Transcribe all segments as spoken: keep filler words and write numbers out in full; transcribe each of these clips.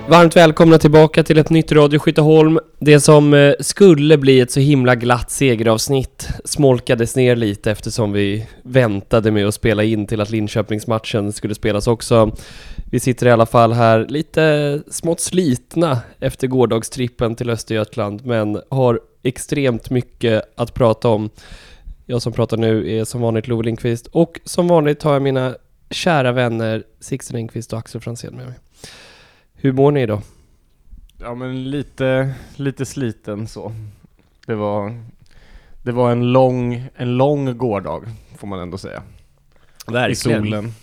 Varmt välkomna tillbaka till ett nytt Radio Skytteholm. Det som skulle bli ett så himla glatt segeravsnitt smolkades ner lite eftersom vi väntade med att spela in till att Linköpingsmatchen skulle spelas också. Vi sitter i alla fall här lite smått slitna efter gårdagstrippen till Östergötland, men har extremt mycket att prata om. Jag som pratar nu är som vanligt Love Lindqvist, och som vanligt har jag mina kära vänner Sixten Engqvist och Axel Franzén med mig. Hur mår ni idag? Ja, men lite lite sliten så. Det var det var en lång en lång gårdag får man ändå säga. Verkligen. I solen.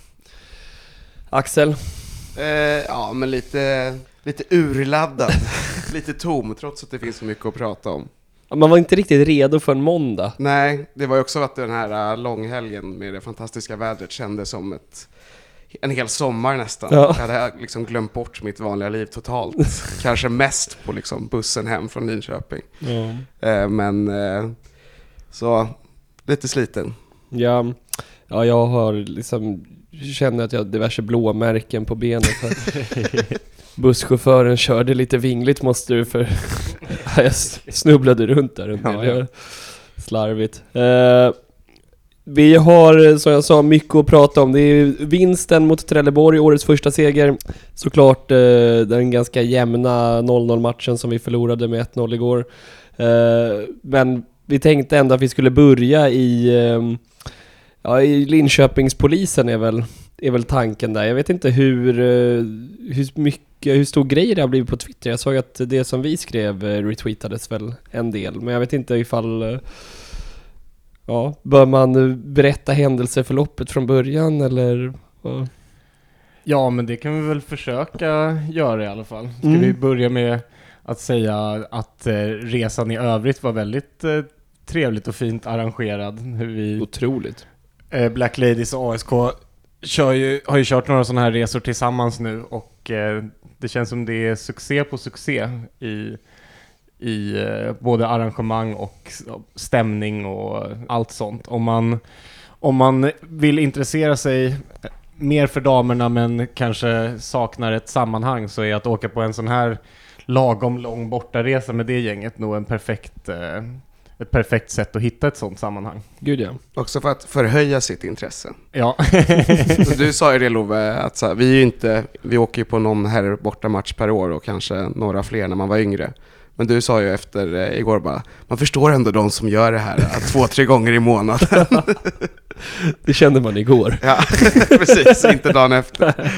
Axel? Eh, ja, men lite lite urladdad, lite tom trots att det finns så mycket att prata om. Man var inte riktigt redo för en måndag. Nej, det var ju också att den här långhelgen med det fantastiska vädret kändes som ett en hel sommar nästan. Ja. Jag hade liksom glömt bort mitt vanliga liv totalt. Kanske mest på liksom bussen hem från Linköping. Ja. Eh, men eh, så lite sliten. Ja, ja jag har liksom känner att jag har diverse blåmärken på benen för busschauffören körde lite vingligt måste du för jag snubblade runt där en del. Ja, ja. Slarvigt. Eh, Vi har, som jag sa, mycket att prata om. Det är vinsten mot Trelleborg, årets första seger. Såklart eh, den ganska jämna noll noll-matchen som vi förlorade med ett noll igår. Eh, men vi tänkte ändå att vi skulle börja i, eh, ja, i Linköpingspolisen är väl, är väl tanken där. Jag vet inte hur, eh, hur mycket, hur stor grej det har blivit på Twitter. Jag såg att det som vi skrev eh, retweetades väl en del. Men jag vet inte ifall... Eh, Ja, bör man berätta händelserförloppet från början eller? Ja. Ja, men det kan vi väl försöka göra i alla fall. Ska Mm. vi börja med att säga att eh, resan i övrigt var väldigt eh, trevligt och fint arrangerad. Hur vi, Otroligt. eh, Black Ladies och A S K kör ju, har ju kört några sådana här resor tillsammans nu, och eh, det känns som det är succé på succé i i eh, både arrangemang och stämning och allt sånt. Om man, om man vill intressera sig mer för damerna men kanske saknar ett sammanhang, så är att åka på en sån här lagom lång bortaresa med det gänget nog en perfekt, eh, ett perfekt sätt att hitta ett sånt sammanhang. Gud ja. Också för att förhöja sitt intresse. Ja. Du sa ju det, Love, att så här, vi är ju inte, vi åker ju på någon här borta match per år och kanske några fler när man var yngre. Men du sa ju efter eh, igår bara, man förstår ändå de som gör det här att två, tre gånger i månaden. Det kände man igår. Ja, precis, inte dagen efter.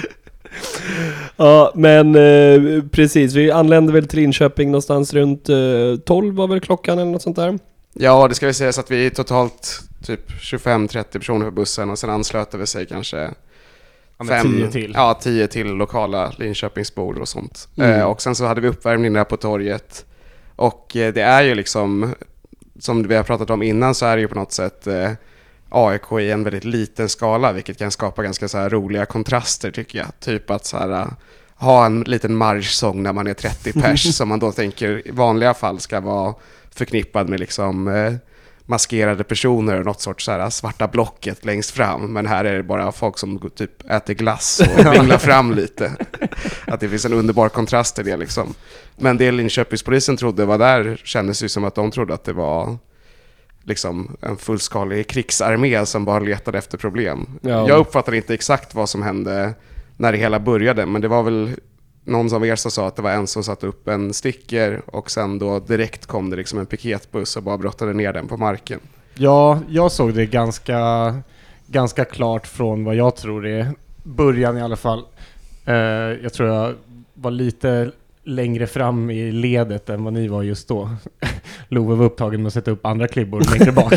Ja, men eh, precis. Vi anlände väl till Linköping någonstans runt eh, tolv var väl klockan eller något sånt där. Ja, det ska vi säga så att vi är totalt typ tjugofem trettio personer på bussen, och sen anslöt vi sig kanske Ja, fem, tio till. Ja, tio till lokala Linköpingsbor och sånt. Mm. Eh, och sen så hade vi uppvärmning där på torget. Och eh, det är ju liksom, som vi har pratat om innan, så är det ju på något sätt eh, A I K i en väldigt liten skala, vilket kan skapa ganska så här roliga kontraster tycker jag. Typ att så här, uh, ha en liten marschsång när man är trettio pers som man då tänker i vanliga fall ska vara förknippad med liksom... Eh, maskerade personer och något sorts så här svarta blocket längst fram, men här är det bara folk som typ äter glass och vinglar fram lite. Att det finns en underbar kontrast i det liksom. Men det Linköpingspolisen trodde var där kändes ju som att de trodde att det var liksom en fullskalig krigsarmé som bara letade efter problem. Ja. Jag uppfattade inte exakt vad som hände när det hela började, men det var väl någon av er som sa att det var en som satte upp en sticker, och sen då direkt kom det liksom en piketbuss och bara brottade ner den på marken. Ja, jag såg det ganska, ganska klart från vad jag tror är början i alla fall. Uh, jag tror jag var lite längre fram i ledet än vad ni var just då. Love var upptagen med att sätta upp andra klibbor längre bak.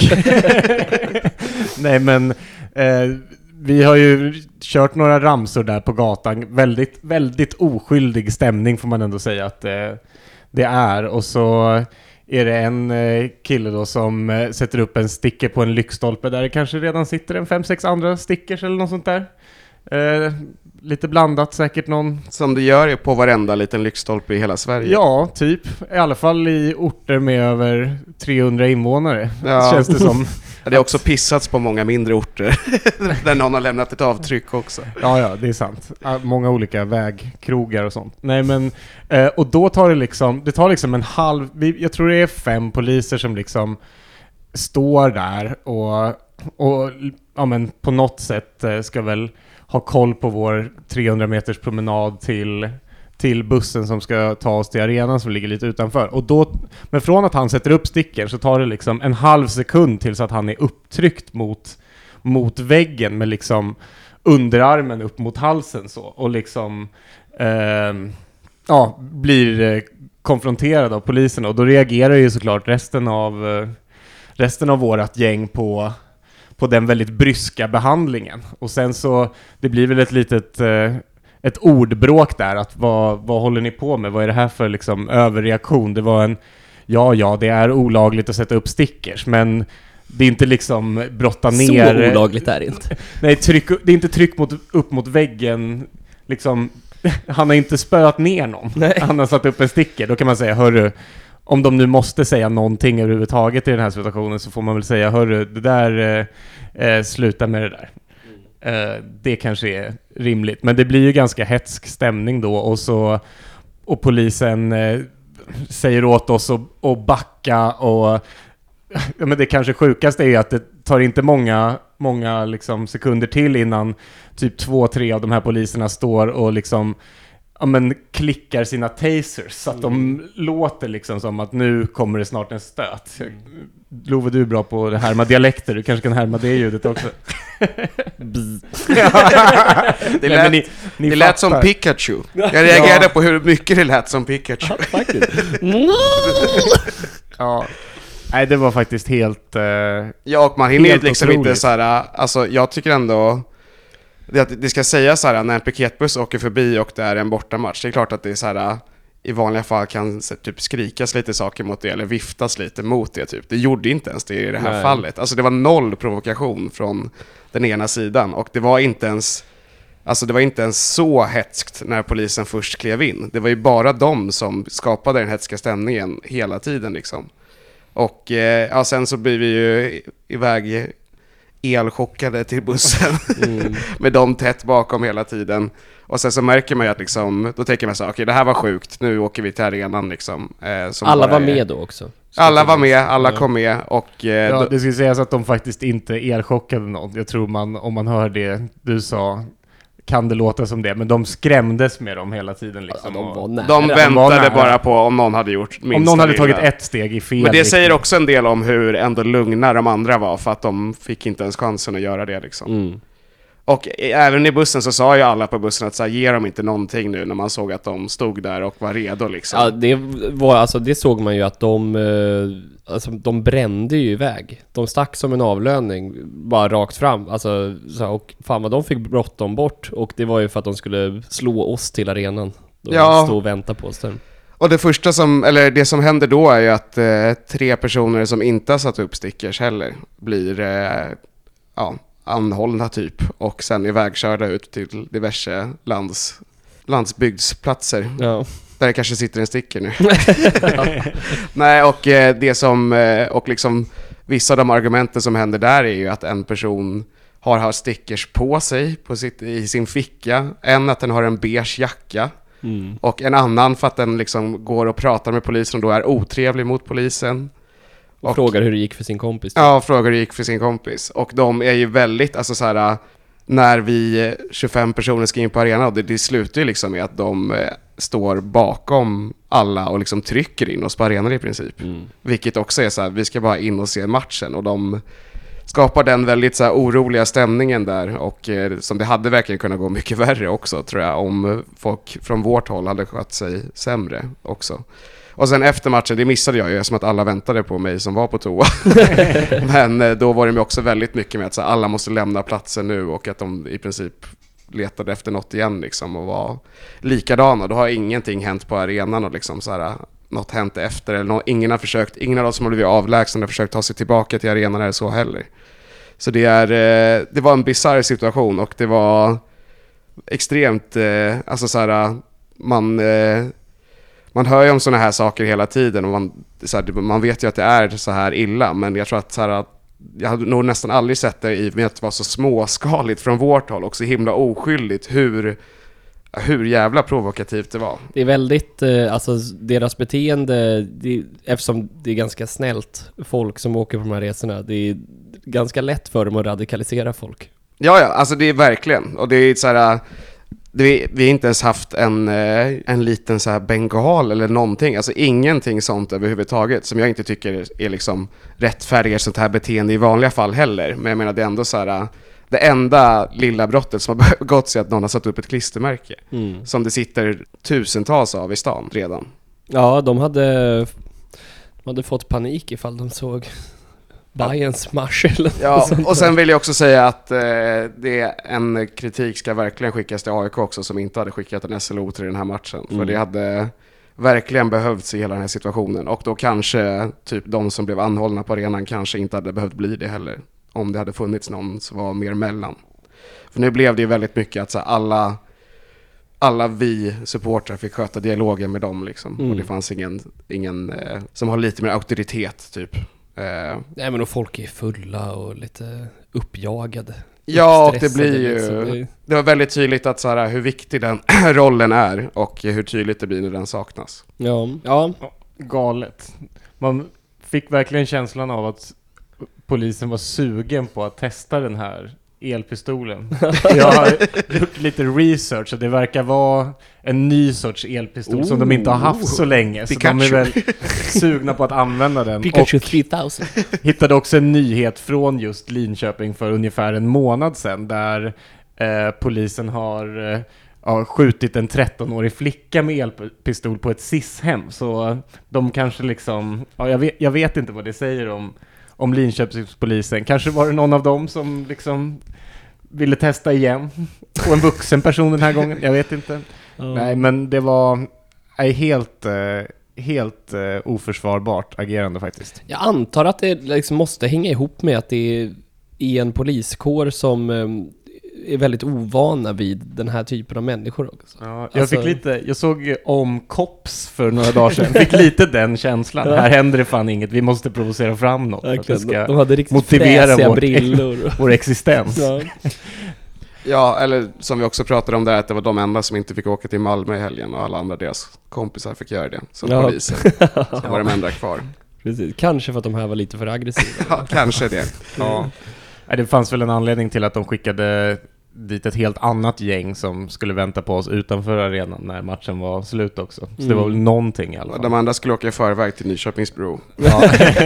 Nej, men uh, vi har ju kört några ramsor där på gatan. Väldigt, väldigt oskyldig stämning får man ändå säga att uh, det är. Och så är det en uh, kille då som uh, sätter upp en sticker på en lyktstolpe där det kanske redan sitter en fem, sex andra stickers eller något sånt där. Uh, lite blandat säkert någon. Som det gör på varenda liten lyktstolpe i hela Sverige. Ja, typ. I alla fall i orter med över trehundra invånare. Ja. Känns det som Det är också pissats på många mindre orter där någon har lämnat ett avtryck också. Ja, ja, det är sant. Många olika vägkrogar och sånt. Nej, men eh, och då tar det liksom, det tar liksom en halv, jag tror det är fem poliser som liksom står där och, och ja, men på något sätt ska väl ha koll på vår trehundra meters promenad till till bussen som ska ta oss till arenan som ligger lite utanför. Och då, men från att han sätter upp stickern så tar det liksom en halv sekund tills att han är upptryckt mot, mot väggen med liksom underarmen upp mot halsen så. Och liksom eh, ja, blir eh, konfronterad av polisen. Och då reagerar ju såklart resten av, eh, resten av vårat gäng på, på den väldigt bryska behandlingen. Och sen så, det blir väl ett litet... Eh, ett ordbråk där, att vad, vad håller ni på med? Vad är det här för liksom överreaktion? Det var en, ja ja, det är olagligt att sätta upp stickers, men det är inte liksom brotta ner... Så olagligt är det inte. Nej, tryck, det är inte tryck mot, upp mot väggen, liksom, han har inte spöat ner någon. Nej. Han har satt upp en sticker, då kan man säga, hörru, om de nu måste säga någonting överhuvudtaget i den här situationen så får man väl säga, hörru, det där, eh, sluta med det där. Uh, det kanske är rimligt, men det blir ju ganska hetsk stämning då, och så och polisen uh, säger åt oss att, att backa, och ja, men det kanske sjukaste är att det tar inte många många liksom sekunder till innan typ två, tre av de här poliserna står och liksom ja, men klickar sina tasers så att de låter liksom som att nu kommer det snart en stöt. Love, du är bra på att härma dialekter. Du kanske kan härma det ljudet också. Det lät, Nej, ni, ni det lät som Pikachu. Jag reagerade ja. på hur mycket det lät som Pikachu. Ja. Nej, det var faktiskt helt uh, ja, och man hinner liksom otroligt. Inte så här, alltså jag tycker ändå det, det ska sägas så här, när en piketbuss åker förbi och det är en bortamatch, det är klart att det är så här, i vanliga fall kan typ skrikas lite saker mot det eller viftas lite mot det typ. Det gjorde inte ens det i det här Nej. fallet. Alltså det var noll provokation från den ena sidan, och det var inte ens alltså det var inte ens så hetskt när polisen först klev in. Det var ju bara de som skapade den hetska stämningen hela tiden liksom. Och eh, ja, sen så blir vi ju iväg elchockade till bussen mm. med dem tätt bakom hela tiden. Och sen så märker man ju att liksom, då tänker man så, okej, okay, det här var sjukt, nu åker vi till arenan liksom. Eh, som alla var är, med då också. Alla var med, alla kom med. Och, eh, ja, då, det ska sägas att de faktiskt inte elchockade någon. Jag tror man, om man hör det du sa, kan det låta som det, men de skrämdes med dem hela tiden liksom. Ja, de, var nära. de väntade de bara på om någon hade gjort minst. Om någon hade tagit ett steg i fel. Men det riktning. säger också en del om hur ändå lugna de andra var, för att de fick inte ens chansen att göra det liksom. Mm. Och även i bussen så sa ju alla på bussen att så här, ge dem inte någonting nu, när man såg att de stod där och var redo liksom. Ja, det var alltså, det såg man ju att de eh, alltså de brände ju iväg. De stack som en avlöning bara rakt fram, alltså så, och fan vad de fick bråttom bort, och det var ju för att de skulle slå oss till arenan. Då ja. Stå och vänta på oss där. Och det första som, eller det som händer då är ju att eh, tre personer som inte har satt upp stickers heller blir eh, ja anhållna typ, och sen ivägkörda ut till diverse lands, landsbygdsplatser. Ja. Där det kanske sitter en sticker nu. Ja. Nej, och eh, det som eh, och liksom vissa av de argumenten som händer där är ju att en person har har stickers på sig på sitt, i sin ficka, en att den har en beige jacka. Mm. Och en annan för att den liksom går och pratar med polisen och då är otrevlig mot polisen. Och, och frågar hur det gick för sin kompis. Då. Ja, frågar hur det gick för sin kompis. Och de är ju väldigt, alltså så här, när vi tjugofem personer ska in på arenan, det, det slutar ju liksom med att de eh, står bakom alla och liksom trycker in oss på arenan i princip. Mm. Vilket också är så här, vi ska bara in och se matchen, och de skapar den väldigt så här oroliga stämningen där, och eh, som det hade verkligen kunnat gå mycket värre också, tror jag, om folk från vårt håll hade skött sig sämre också. Och sen efter matchen, det missade jag ju, som att alla väntade på mig som var på toa. Men eh, då var det också väldigt mycket med att så här, alla måste lämna platsen nu, och att de i princip letade efter något igen liksom, och var likadana. Då har ingenting hänt på arenan, och liksom så här, något hänt efter, eller någon, ingen har försökt, ingen av dem som har blivit avlägsna har försökt ta sig tillbaka till arenan eller så heller. Så det är eh, det var en bizarr situation, och det var extremt eh, alltså så här, man eh, man hör ju om såna här saker hela tiden, och man så här, man vet ju att det är så här illa, men jag tror att så här, jag hade nog nästan aldrig sett det i och med att det var så småskaligt från vårt håll och så himla oskyldigt hur, hur jävla provokativt det var. Det är väldigt, eh, alltså deras beteende, det, eftersom det är ganska snällt folk som åker på de här resorna, det är ganska lätt för dem att radikalisera folk. Ja, ja, alltså det är verkligen, och det är så här, det, vi har inte ens haft en, en liten så här bengal eller någonting, alltså ingenting sånt överhuvudtaget som jag inte tycker är liksom rättfärdigar sånt här beteende i vanliga fall heller, men jag menar det är ändå så här, det enda lilla brottet som har gått sig att någon har satt upp ett klistermärke mm. som det sitter tusentals av i stan redan. Ja, de hade, de hade fått panik ifall de såg Bayerns marsch eller ja, och sen vill jag också säga att eh, det är en kritik ska verkligen skickas till A I K också som inte hade skickat en S L O till den här matchen. Mm. För det hade verkligen behövts i hela den här situationen. Och då kanske typ de som blev anhållna på arenan kanske inte hade behövt bli det heller. Om det hade funnits någon som var mer mellan. För nu blev det ju väldigt mycket att så här, alla, alla vi supportrar fick sköta dialogen med dem liksom. Mm. Och det fanns ingen, ingen eh, som har lite mer auktoritet typ. Uh, Nej men och folk är fulla och lite uppjagade. Ja, och det blir ju det... det var väldigt tydligt att så här, hur viktig den rollen är och hur tydligt det blir när den saknas. Ja, ja. Galet. Man fick verkligen känslan av att polisen var sugen på att testa den här elpistolen. Jag har gjort lite research och det verkar vara en ny sorts elpistol oh, som de inte har haft så länge. Pikachu. Så de är väl sugna på att använda den. Pikachu tre tusen. Hittade också en nyhet från just Linköping för ungefär en månad sedan där eh, polisen har eh, ja, skjutit en trettonårig flicka med elpistol på ett S I S-hem. Så de kanske liksom, ja, jag, vet, jag vet inte vad det säger om om Linköpingspolisen. Kanske var det någon av dem som liksom ville testa igen på en vuxen person den här gången. Jag vet inte. Mm. Nej, men det var nej, helt, helt uh, oförsvarbart agerande faktiskt. Jag antar att det liksom måste hänga ihop med att det är en poliskår som um, är väldigt ovana vid den här typen av människor också. Ja, jag, alltså... fick lite, jag såg om Cops för några dagar sedan. Fick lite den känslan. Ja. Här händer det fan inget. Vi måste provocera fram något. För att det ska de hade riktigt motivera vår, brillor. vår existens. Ja. Ja, eller som vi också pratade om där, att det var de enda som inte fick åka till Malmö i helgen och alla andra deras kompisar fick göra det som ja. Poliser. Så var de enda kvar. Precis. Kanske för att de här var lite för aggressiva. Ja, kanske det. Ja. Det fanns väl en anledning till att de skickade dit ett helt annat gäng som skulle vänta på oss utanför arenan när matchen var slut också. Så mm. det var väl någonting i alla fall. De andra skulle åka i förväg till Nyköpingsbro. Ja.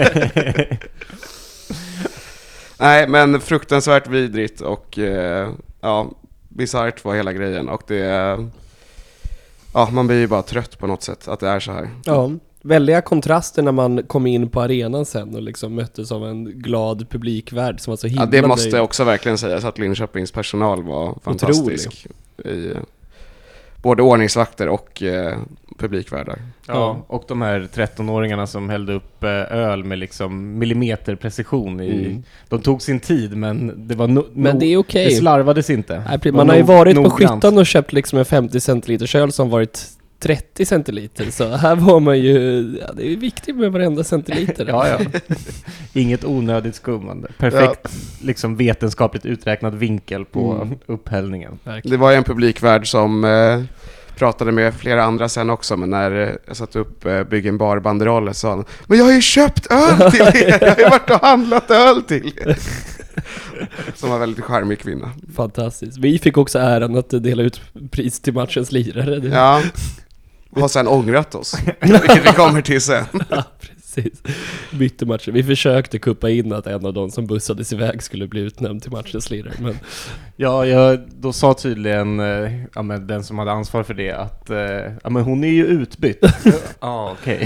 Nej, men fruktansvärt vidrigt och eh, ja, bizarrt var hela grejen. Och det ja, man blir ju bara trött på något sätt att det är så här. Ja. Väldiga kontraster när man kom in på arenan sen och liksom möttes av en glad publikvärld som var så himla. Ja, det måste jag också verkligen säga, så att Linköpings personal var fantastisk. I, både ordningsvakter och eh, publikvärdar. Ja, och de här trettonåringarna som hällde upp eh, öl med liksom millimeterprecision i, mm. de tog sin tid, men det var no, men det är okej. Det slarvades inte. Nej, man har ju varit på Skyttan och köpt liksom en femtio centiliter öl som varit trettio centiliter, så här var man ju, ja, det är viktigt med varenda centiliter. Ja, ja. Inget onödigt skummande. Perfekt, ja. Liksom vetenskapligt uträknad vinkel på mm. upphällningen. Det var en publikvärd som eh, pratade med flera andra sen också, men när eh, jag satt upp eh, Byggen bar banderoller sa han, men jag har ju köpt öl till er, jag har ju varit och handlat öl till er. Som var väldigt charmig kvinna. Fantastiskt. Vi fick också äran att dela ut pris till matchens lirare. Ja. Och har sen ångrat oss. Vilket vi kommer till sen. Ja, precis. Bytte matchen. Vi försökte kuppa in att en av de som bussades iväg skulle bli utnämnd till matchens lirare. Men... Ja, jag, då sa tydligen ja, men den som hade ansvar för det att ja, men hon är ju utbytt. Ja, okej.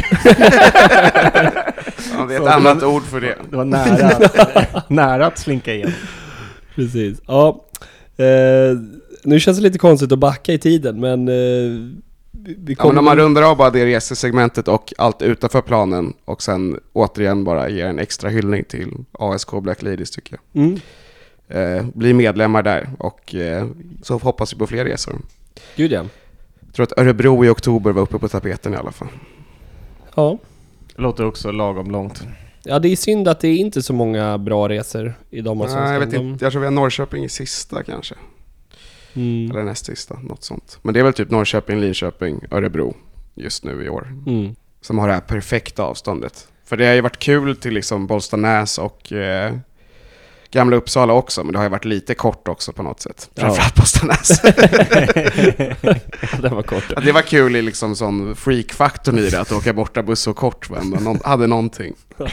Ja, det är ett så annat det var, ord för det. Det var nära, nära att slinka igen. Precis. Ja, eh, nu känns det lite konstigt att backa i tiden, men... Eh, vi ja, men om man rundar av bara det resesegmentet och allt utanför planen och sen återigen bara ger en extra hyllning till A S K Black Ladies tycker jag. Mm. Eh, bli medlemmar där och eh, så hoppas vi på fler resor. Gud ja. Jag tror att Örebro i oktober var uppe på tapeten i alla fall. Ja. Det låter också lagom långt. Ja, det är synd att det är inte så många bra resor i de Nej, jag vet inte. Jag tror vi har Norrköping i sista kanske. Mm. Eller näst sista, något sånt. Men det är väl typ Norrköping, Linköping, Örebro just nu i år. Mm. Som har det här perfekta avståndet. För det har ju varit kul till liksom Bollstanäs och eh, Gamla Uppsala också. Men det har ju varit lite kort också på något sätt. Ja. Framförallt Bollstanäs. Det var kort. Ja, det var kul i liksom sån freak-faktorn i det. Att åka borta buss så kort. Men någon, hade någonting.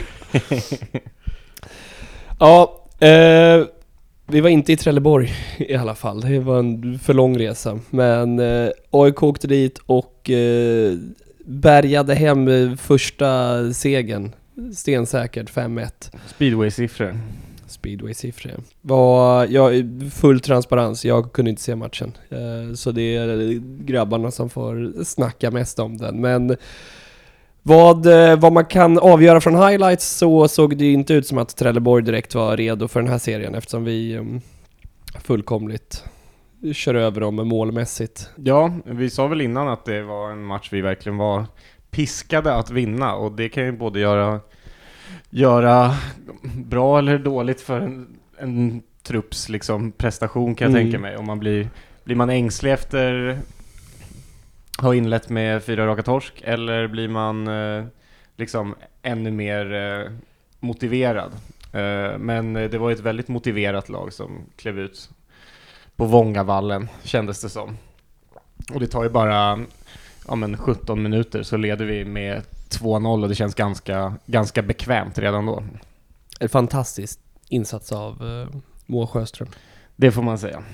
Ja, eh, vi var inte i Trelleborg i alla fall. Det var en för lång resa. Men eh, A I K åkte dit och eh, bärgade hem första segern. Stensäkert fem ett. Speedway-siffror. Speedway-siffror. Var, ja, full transparens. Jag kunde inte se matchen. Eh, så det är grabbarna som får snacka mest om den. Men vad, vad man kan avgöra från highlights så såg det inte ut som att Trelleborg direkt var redo för den här serien eftersom vi um, fullkomligt kör över dem målmässigt. Ja, vi sa väl innan att det var en match vi verkligen var piskade att vinna och det kan ju både göra, göra bra eller dåligt för en, en trupps liksom, prestation kan jag Mm. tänka mig. Om man blir, blir man ängslig efter har inlett med fyra raka torsk eller blir man eh, liksom ännu mer eh, motiverad. Eh, men det var ett väldigt motiverat lag som klev ut på Vångavallen kändes det som. Och det tar ju bara ja, men sjutton minuter så leder vi med två noll och det känns ganska, ganska bekvämt redan då. En fantastisk insats av uh, Moa Sjöström. Det får man säga.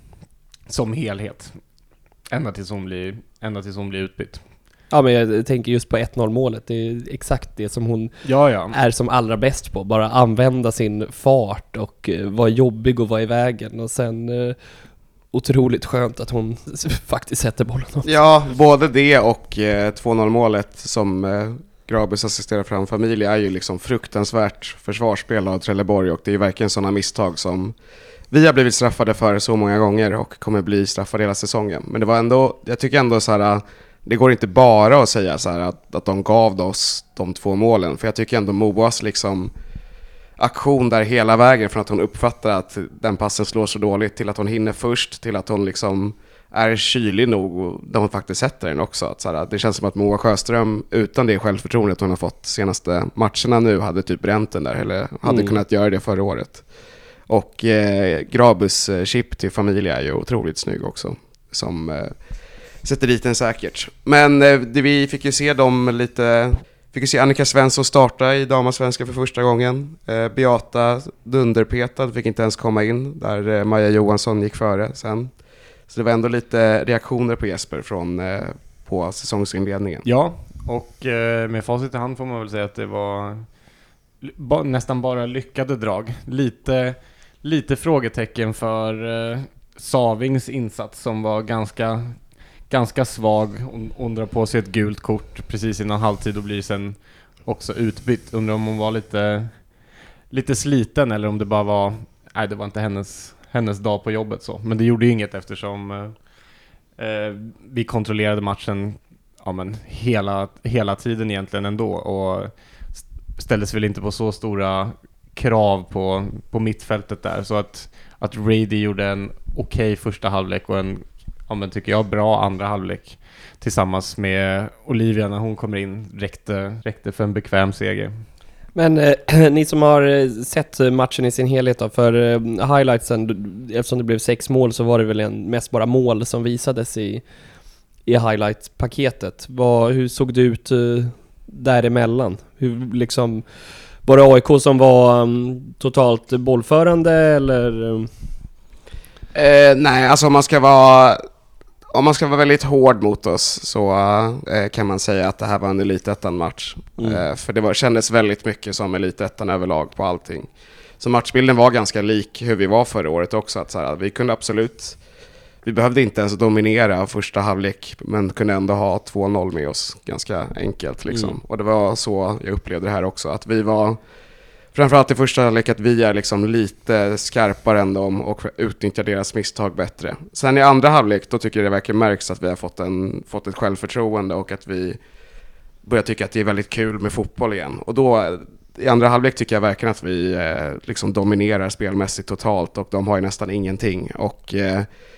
Som helhet. Ända tills hon blir, ända tills hon blir utbytt. Ja, men jag tänker just på ett noll målet. Det är exakt det som hon Ja, ja. är som allra bäst på. Bara använda sin fart och uh, vara jobbig och vara i vägen. Och sen uh, otroligt skönt att hon faktiskt sätter bollen också. Ja, både det och eh, två noll målet som eh, Grabus assisterar fram familj är ju liksom fruktansvärt försvarsspel av Trelleborg och det är ju verkligen sådana misstag som vi har blivit straffade för så många gånger och kommer bli straffade hela säsongen. Men det var ändå, jag tycker ändå så här, det går inte bara att säga så här att, att de gav oss de två målen. För jag tycker ändå Moas liksom aktion där hela vägen från att hon uppfattar att den passen slår så dåligt till att hon hinner först, till att hon liksom är kylig nog och där hon faktiskt sätter den också. Att så här, det känns som att Moa Sjöström utan det självförtroendet hon har fått senaste matcherna nu hade typ bränt den där eller hade Mm. kunnat göra det förra året. Och eh, Grabus eh, chip till familj är ju otroligt snygg också som eh, sätter dit den säkert. Men eh, det, vi fick ju se dem lite... Fick ju se Annika Svensson starta i damasvenska för första gången. Eh, Beata dunderpetad, fick inte ens komma in. Där eh, Maja Johansson gick före sen. Så det var ändå lite reaktioner på Jesper från, eh, på säsongsinledningen. Ja, och eh, med facit i hand får man väl säga att det var ba- nästan bara lyckade drag. Lite, lite frågetecken för eh, Savings insats som var ganska... ganska svag. Hon, hon drar på sig ett gult kort precis innan halvtid och blir sen också utbytt. Undrar om hon var lite lite sliten eller om det bara var nej, det var inte hennes hennes dag på jobbet så. Men det gjorde ju inget eftersom eh, vi kontrollerade matchen ja, men hela, hela tiden egentligen ändå och ställdes väl inte på så stora krav på, på mittfältet där. Så att, att Rady gjorde en okej första halvlek och en ja, men tycker jag bra andra halvlek tillsammans med Olivia när hon kommer in räckte, räckte för en bekväm seger. Men eh, ni som har eh, sett matchen i sin helhet då, för eh, highlightsen, d- eftersom det blev sex mål så var det väl en, mest bara mål som visades i, i highlight-paketet. Vad, hur såg det ut eh, däremellan? Hur, liksom, var det A I K som var um, totalt bollförande eller... Um... Eh, nej, alltså om man ska vara om man ska vara väldigt hård mot oss så eh, kan man säga att det här var en Elitettan-match. Mm. Eh, för det var, kändes väldigt mycket som Elitettan överlag på allting. Så matchbilden var ganska lik hur vi var förra året också. Att så här, vi kunde absolut, vi behövde inte ens dominera första halvlek men kunde ändå ha två noll med oss ganska enkelt liksom. Mm. Och det var så jag upplevde det här också. Att vi var framförallt i första halvlek att vi är liksom lite skarpare än dem och utnyttjar deras misstag bättre. Sen i andra halvlek då tycker jag det verkligen märks att vi har fått, en, fått ett självförtroende och att vi börjar tycka att det är väldigt kul med fotboll igen. Och då, i andra halvlek tycker jag verkligen att vi eh, liksom dominerar spelmässigt totalt och de har ju nästan ingenting. Och eh,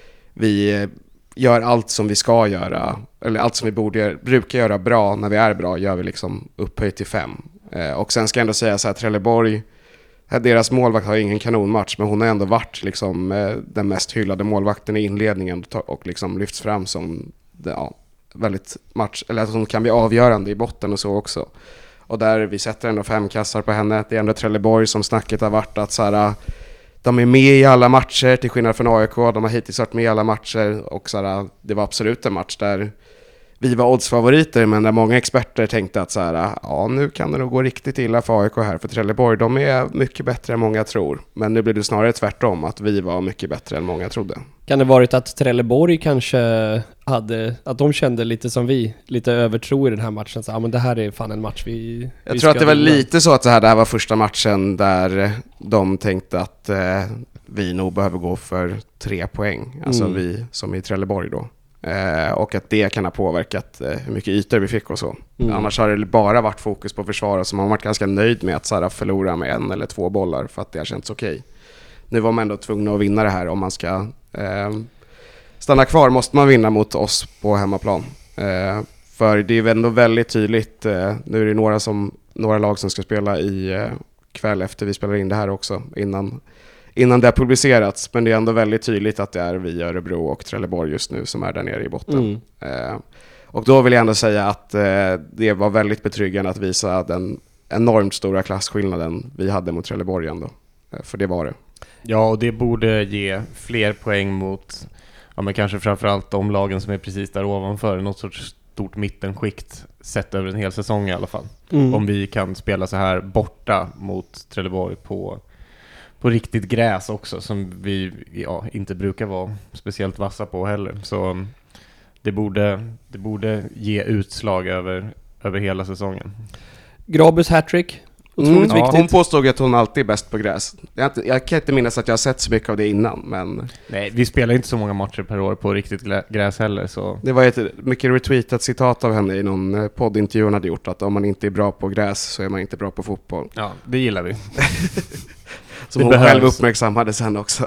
vi eh, gör allt som vi ska göra, eller allt som vi borde, brukar göra bra när vi är bra, gör vi liksom upphöjt till fem. Eh, och sen ska jag ändå säga så här, Trelleborg, deras målvakt har ingen kanonmatch, men hon har ändå varit liksom, eh, den mest hyllade målvakten i inledningen och liksom lyfts fram som ja, väldigt match, eller att hon kan bli avgörande i botten och så också. Och där vi sätter ändå fem kassar på henne. Det är ändå Trelleborg som snacket har varit att så här, de är med i alla matcher till skillnad från A I K. De har hittills varit med i alla matcher och så här, det var absolut en match där vi var oddsfavoriter, men där många experter tänkte att så här, ja, nu kan det nog gå riktigt illa för A I K här, för Trelleborg, de är mycket bättre än många tror. Men nu blir det snarare tvärtom, att vi var mycket bättre än många trodde. Kan det varit att Trelleborg kanske hade, att de kände lite som vi, lite övertro i den här matchen, så ja, men det här är fan en match vi Jag vi tror att det var vinna. lite så att det här, det här var första matchen där de tänkte att eh, vi nog behöver gå för tre poäng, alltså Mm. vi som i Trelleborg då. Eh, och att det kan ha påverkat eh, hur mycket ytor vi fick och så. Mm. Annars har det bara varit fokus på försvaret, så man har varit ganska nöjd med att Sara förlora med en eller två bollar för att det har känts okej. Nu var man ändå tvungna att vinna det här. Om man ska eh, stanna kvar måste man vinna mot oss på hemmaplan. Eh, för det är ändå väldigt tydligt, eh, nu är det några, som, några lag som ska spela i eh, kväll efter vi spelar in det här också, innan innan det har publicerats, men det är ändå väldigt tydligt att det är vi, Örebro och Trelleborg just nu som är där nere i botten. Mm. Eh, och då vill jag ändå säga att eh, det var väldigt betryggande att visa den enormt stora klasskillnaden vi hade mot Trelleborg ändå. Eh, för det var det. Ja, och det borde ge fler poäng mot, ja, men kanske framförallt de lagen som är precis där ovanför, något sorts stort mittenskikt sett över en hel säsong i alla fall. Mm. Om vi kan spela så här borta mot Trelleborg på på riktigt gräs också, som vi ja, inte brukar vara speciellt vassa på heller. Så det borde, det borde ge utslag över, över hela säsongen. Grabus hattrick, otroligt Mm, ja, viktigt. hon påstod att hon alltid är bäst på gräs. Jag, inte, jag kan inte minnas att jag har sett så mycket av det innan, men Nej, vi spelar inte så många matcher per år på riktigt glä- gräs heller. Så. det var ett mycket retweetat citat av henne i någon eh, poddintervju hon hade gjort, att om man inte är bra på gräs så är man inte bra på fotboll. Ja, det gillar vi. Som Det hon behövs. själv uppmärksammade sen också.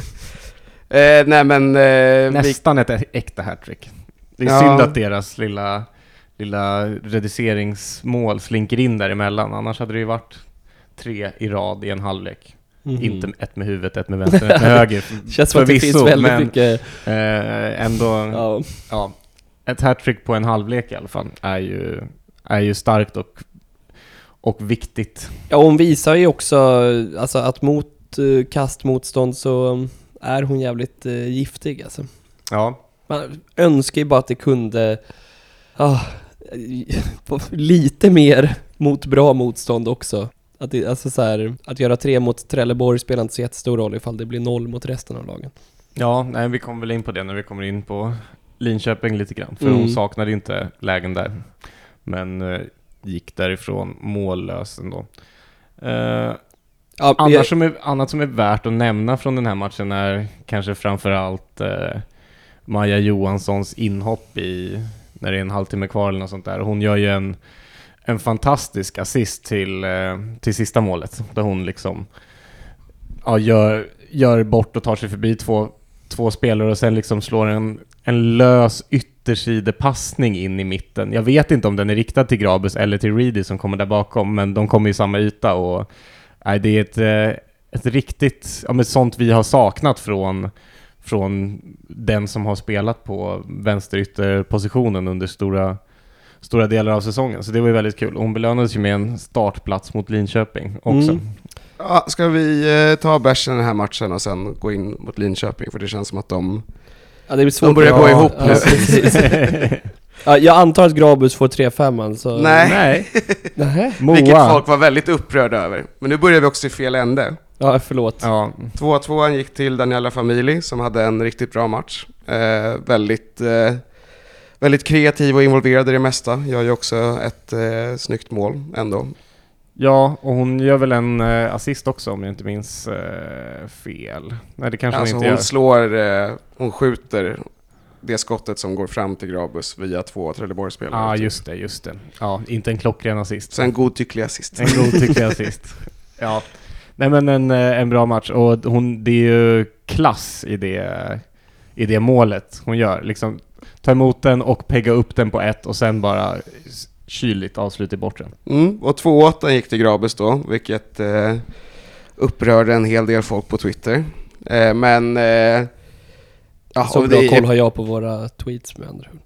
eh, nej men... Eh, vi, Nästan ett äkta hattrick. Det är Ja. synd att deras lilla, lilla reduceringsmål slinker in däremellan. Annars hade det ju varit tre i rad i en halvlek. Mhm. Inte ett med huvudet, ett med vänster, ett med höger. Känns som att det Förvisso, finns väldigt men, mycket. Eh, ändå, ja. Ja. ett hattrick på en halvlek i alla fall är ju, är ju starkt och, och viktigt. Ja, hon visar ju också alltså, att mot uh, kastmotstånd så är hon jävligt uh, giftig alltså. Ja, Man önskar ju bara att det kunde ah, lite mer mot bra motstånd också. Att, det, alltså så här, att göra tre mot Trelleborg spelar inte så jättestor roll ifall det blir noll mot resten av lagen. ja nej, vi kommer väl in på det när vi kommer in på Linköping lite grann. För Mm. hon saknade inte lägen där. Men eh, gick därifrån mållös ändå. Eh, Ja, annars jag, som är, annat som är värt att nämna från den här matchen är kanske framförallt eh, Maja Johanssons inhopp i, när det är en halvtimme kvar eller något sånt där. Hon gör ju en, en fantastisk assist till, eh, till sista målet. Där hon liksom ja, gör, gör bort och tar sig förbi två, två spelare och sen liksom slår en, en lös yttersidepassning in i mitten. Jag vet inte om den är riktad till Grabus eller till Reedy som kommer där bakom, men de kommer i samma yta och nej, det är ett, eh, ett riktigt, ja, men sånt vi har saknat från, från den som har spelat på vänsterytterpositionen under stora, stora delar av säsongen. Så det var ju väldigt kul. Hon belönades ju med en startplats mot Linköping också. Mm. ja, ska vi eh, ta bärsen den här matchen och sen gå in mot Linköping? För det känns som att de, ja, det blir svårt de börjar att- gå ja, ihop ja, nu. precis. Ja, jag antar att Grabus får tre fem alltså. Nej. Nej, Nähä. vilket Moa. folk var väldigt upprörda över. Men nu börjar vi också i fel ände. Ja, förlåt. Ja, två två gick till Daniela Famili som hade en riktigt bra match. Eh, väldigt, eh, väldigt kreativ och involverad i det mesta. Gör ju också ett eh, snyggt mål ändå. ja, och hon gör väl en eh, assist också om jag inte minns eh, fel. Nej, det kanske Alltså hon inte hon gör. slår, eh, hon skjuter det skottet som går fram till Grabus via två Trelleborgsspelare. Ja, ah, typ. just det, just det. Ja, inte en klockren assist. Så en godtycklig assist. En godtycklig assist. Ja. Nej, men en, en bra match. Och hon, det är ju klass i det, i det målet hon gör. Liksom ta emot den och pegga upp den på ett och sen bara kyligt avslut i bortre. Mm, och två åtta gick till Grabus då, vilket eh, upprörde en hel del folk på Twitter. Eh, men... Eh, ja, så bra det, koll har jag på våra tweets med andra ord.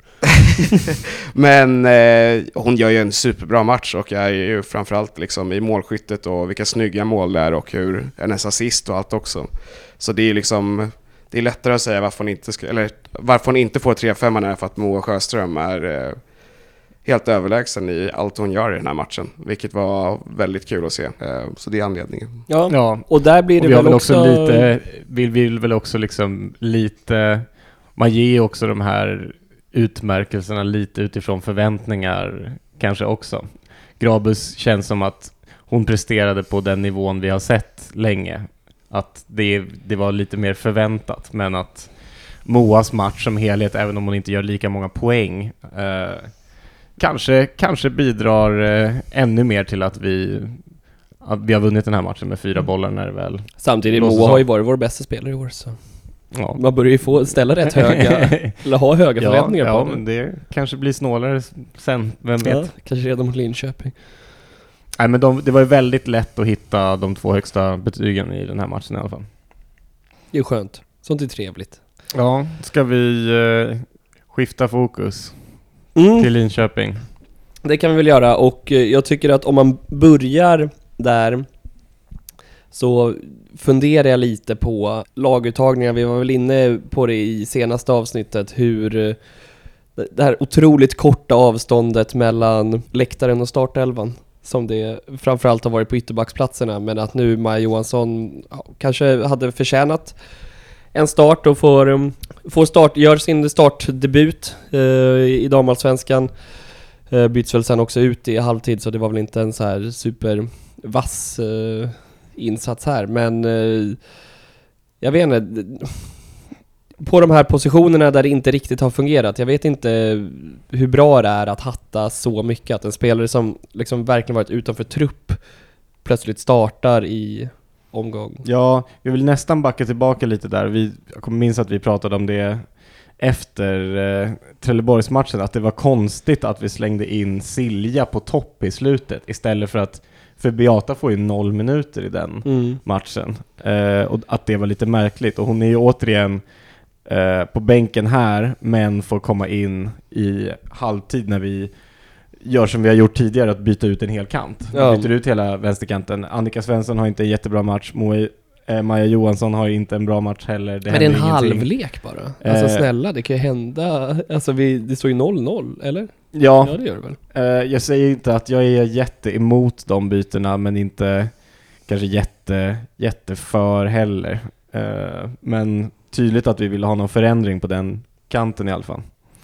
Men eh, hon gör ju en superbra match och är ju framförallt liksom i målskyttet och vilka snygga mål där och hur hennes assist och allt också. Så det är liksom det är lättare att säga varför hon inte ska, eller varför hon inte får tre fem är för att Moa Sjöström är eh, helt överlägsen i allt hon gör i den här matchen, vilket var väldigt kul att se. Eh, så det är anledningen. Ja, ja. Och där blir det och vi väl väl också, också lite vill vill väl också liksom lite man ger också de här utmärkelserna lite utifrån förväntningar kanske också. Grabus känns som att hon presterade på den nivån vi har sett länge. Att det, det var lite mer förväntat, men att Moas match som helhet, även om hon inte gör lika många poäng, eh, kanske, kanske bidrar eh, ännu mer till att vi, att vi har vunnit den här matchen med fyra bollar när det väl... Samtidigt, Moa har ju varit vår bästa spelare i år, så... Ja. Man börjar ju få ställa rätt höga eller ha höga ja, förväntningar ja, på men det kanske blir snålare sen, vem vet. Ja, kanske redan mot Linköping. Nej, men de, det var ju väldigt lätt att hitta de två högsta betygen i den här matchen i alla fall. Det är skönt. Sånt är trevligt. Ja, ska vi eh, skifta fokus mm. till Linköping? Det kan vi väl göra, och eh, jag tycker att om man börjar där så funderar jag lite på laguttagningar. Vi var väl inne på det i senaste avsnittet, hur det här otroligt korta avståndet mellan läktaren och startelvan, som det framförallt har varit på ytterbacksplatserna, men att nu Maja Johansson kanske hade förtjänat en start och får, får start, gör sin startdebut eh, i damallsvenskan. Eh, byts väl sen också ut i halvtid, så det var väl inte en så här supervass eh, insats här, men eh, jag vet inte, på de här positionerna där det inte riktigt har fungerat, jag vet inte hur bra det är att hatta så mycket, att en spelare som liksom verkligen varit utanför trupp plötsligt startar i omgång. Ja, vi vill nästan backa tillbaka lite där. Vi, jag minns att vi pratade om det efter eh, Trelleborgsmatchen, att det var konstigt att vi slängde in Silja på topp i slutet istället för att, för Beata får ju noll minuter i den mm. matchen. Eh, och att det var lite märkligt. Och hon är ju återigen eh, på bänken här, men får komma in i halvtid när vi gör som vi har gjort tidigare, att byta ut en hel kant. Ja. Vi byter ut hela vänsterkanten. Annika Svensson har inte en jättebra match. Moe, eh, Maja Johansson har inte en bra match heller. Det är det en ingenting. halvlek bara? Alltså eh, snälla, det kan ju hända. Alltså vi, det står ju noll noll, eller? Ja, ja det gör det väl. Eh, jag säger inte att jag är jätte emot de bytena, men inte kanske jätte, jätte för heller. Eh, men tydligt att vi vill ha någon förändring på den kanten i alla fall.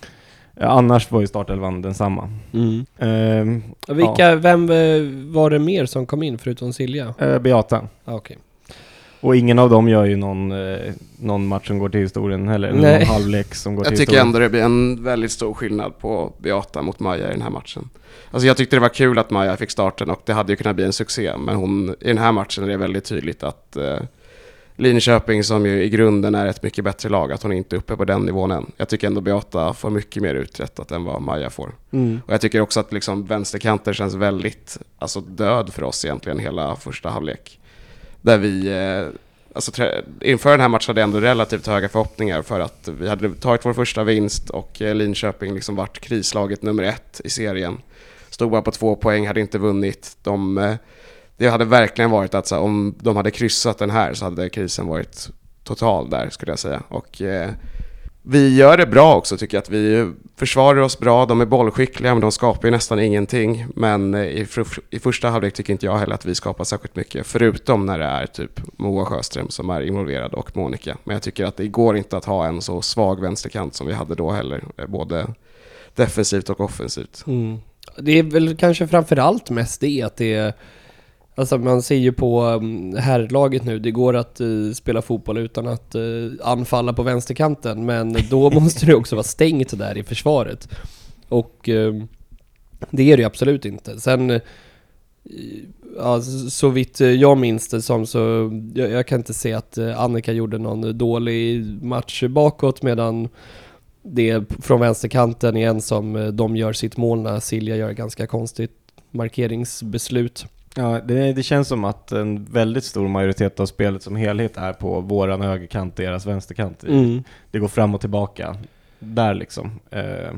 Annars var ju startelvan densamma. Mm. Uh, Vilka, ja. Vem var det mer som kom in förutom Silja? Uh, Beata. Ah, okay. Och ingen av dem gör ju någon, uh, någon match som går till historien heller. Eller någon halvlek som går jag till tycker historien. ändå det blir en väldigt stor skillnad på Beata mot Maja i den här matchen. Alltså jag tyckte det var kul att Maja fick starten och det hade ju kunnat bli en succé. Men hon, i den här matchen är det väldigt tydligt att uh, Linköping, som ju i grunden är ett mycket bättre lag, att hon är inte uppe på den nivån än. Jag tycker ändå Beata får mycket mer uträttat än vad Maja får. Mm. Och jag tycker också att liksom vänsterkanter känns väldigt alltså död för oss egentligen hela första halvlek. Där vi, eh, alltså trä- inför den här matchen hade ändå relativt höga förhoppningar för att vi hade tagit vår första vinst och eh, Linköping liksom varit krislaget nummer ett i serien. Stod bara på två poäng, hade inte vunnit. De... Eh, Det hade verkligen varit att så här, om de hade kryssat den här så hade krisen varit total där, skulle jag säga. Och eh, vi gör det bra också, tycker jag, att vi försvarar oss bra. De är bollskickliga, men de skapar ju nästan ingenting. Men eh, i, fr- i första halvlek tycker inte jag heller att vi skapar särskilt mycket. Förutom när det är typ Moa Sjöström som är involverad och Monica. Men jag tycker att det går inte att ha en så svag vänsterkant som vi hade då heller. Eh, både defensivt och offensivt. Mm. Det är väl kanske framförallt mest det att det är Alltså man ser ju på um, herrlaget nu, det går att uh, spela fotboll utan att uh, anfalla på vänsterkanten, men då måste det också vara stängt där i försvaret. Och uh, det är det ju absolut inte. Sen, uh, ja, så vitt jag minns det som, så jag, jag kan inte se att uh, Annika gjorde någon dålig match bakåt, medan det från vänsterkanten igen som uh, de gör sitt mål när Silja gör ganska konstigt markeringsbeslut. Ja, det, det känns som att en väldigt stor majoritet av spelet som helhet är på våran högerkant, deras vänsterkant. Mm. Det går fram och tillbaka där liksom. Eh,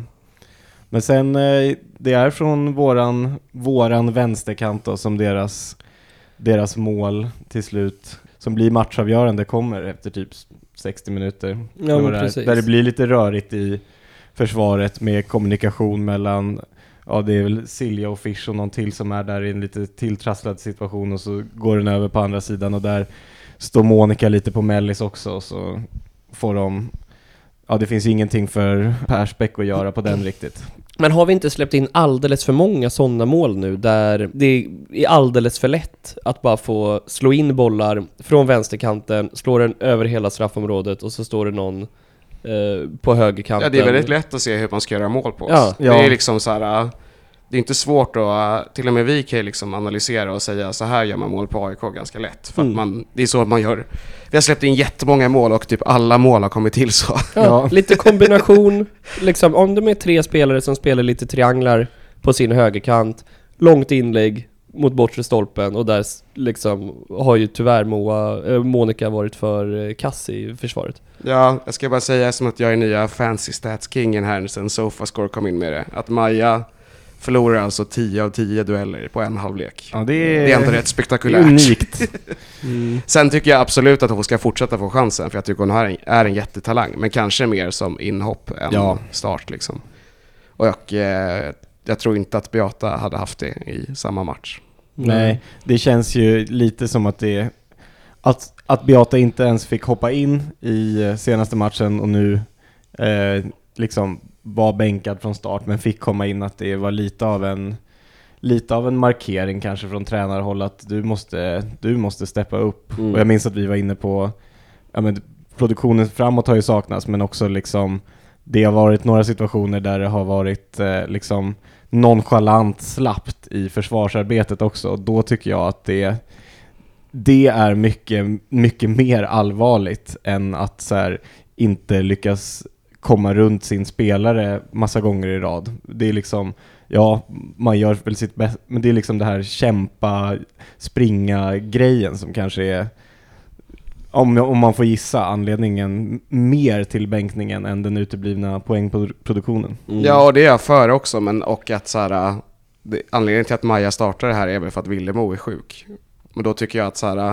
men sen eh, det är från våran, våran vänsterkant då, som deras, deras mål till slut, som blir matchavgörande, kommer efter typ sextio minuter. Ja, men där, precis. där det blir lite rörigt i försvaret med kommunikation mellan, ja, det är väl Silja och Fish och någon till som är där i en lite tilltrasslad situation, och så går den över på andra sidan och där står Monica lite på mellis också, och så får de, ja, det finns ju ingenting för Persbäck att göra på den riktigt. Men har vi inte släppt in alldeles för många sådana mål nu där det är alldeles för lätt att bara få slå in bollar från vänsterkanten, slå den över hela straffområdet och så står det någon eh, på högerkanten. Ja, det är väldigt lätt att se hur man ska göra mål på oss. Ja. Det Ja. är liksom så här, det är inte svårt att, till och med vi kan liksom analysera och säga så här gör man mål på A I K ganska lätt. För Mm. att man, det är så man gör. Vi har släppt in jättemånga mål och typ alla mål har kommit till så. Ja, Ja. lite kombination, liksom, om de är tre spelare som spelar lite trianglar på sin högerkant, långt inlägg mot bortre stolpen, och där liksom har ju tyvärr Moa, äh, Monica varit för eh, kass i försvaret. Ja, jag ska bara säga som att jag är nya fancy stats kingen här sen Sofascore kom in med det. Att Maja förlorar alltså tio av tio dueller på en halvlek. Ja, det är, Det är ändå rätt det är spektakulärt. unikt. Mm. Sen tycker jag absolut att hon ska fortsätta få chansen, för jag tycker hon är en, är en jättetalang, men kanske mer som inhopp än Ja. start liksom. Och eh, jag tror inte att Beata hade haft det i samma match. Nej, det känns ju lite som att det att, att Beata inte ens fick hoppa in i eh, senaste matchen och nu eh, liksom var bänkad från start, men fick komma in, att det var lite av en lite av en markering kanske från tränarhåll att du måste du måste steppa upp. Mm. Och jag minns att vi var inne på, ja, men produktionen framåt har ju saknats, men också liksom det har varit några situationer där det har varit eh, liksom nonchalant slappt i försvarsarbetet också. Då tycker jag att det det är mycket mycket mer allvarligt än att så här, inte lyckas komma runt sin spelare massa gånger i rad. Det är liksom, ja, man gör väl sitt bästa, men det är liksom det här kämpa, springa grejen som kanske är, om, om man får gissa, anledningen mer till bänkningen än den uteblivna poängproduktionen. Mm. Ja, och det är jag för också, men och att så här, det, anledningen till att Maja startar det här är väl för att Villemo är sjuk. Men då tycker jag att så här,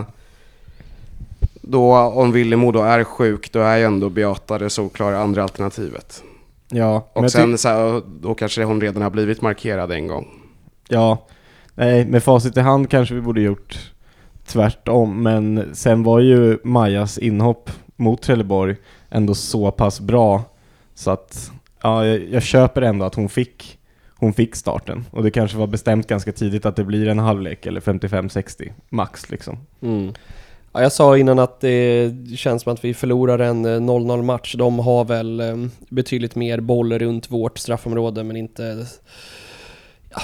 då om Villemo då är sjuk, då är ju ändå Beata det såklara andra alternativet. Ja, men Och jag sen ty- så här, då kanske hon redan har blivit markerad en gång. ja, nej, med facit i hand kanske vi borde gjort tvärtom, men sen var ju Majas inhopp mot Trelleborg ändå så pass bra så att, ja, jag, jag köper ändå att hon fick hon fick starten, och det kanske var bestämt ganska tidigt att det blir en halvlek eller femtiofem sextio max liksom. Mm. Ja, jag sa innan att det känns som att vi förlorar en noll noll match. De har väl eh, betydligt mer boll runt vårt straffområde, men inte... Ja.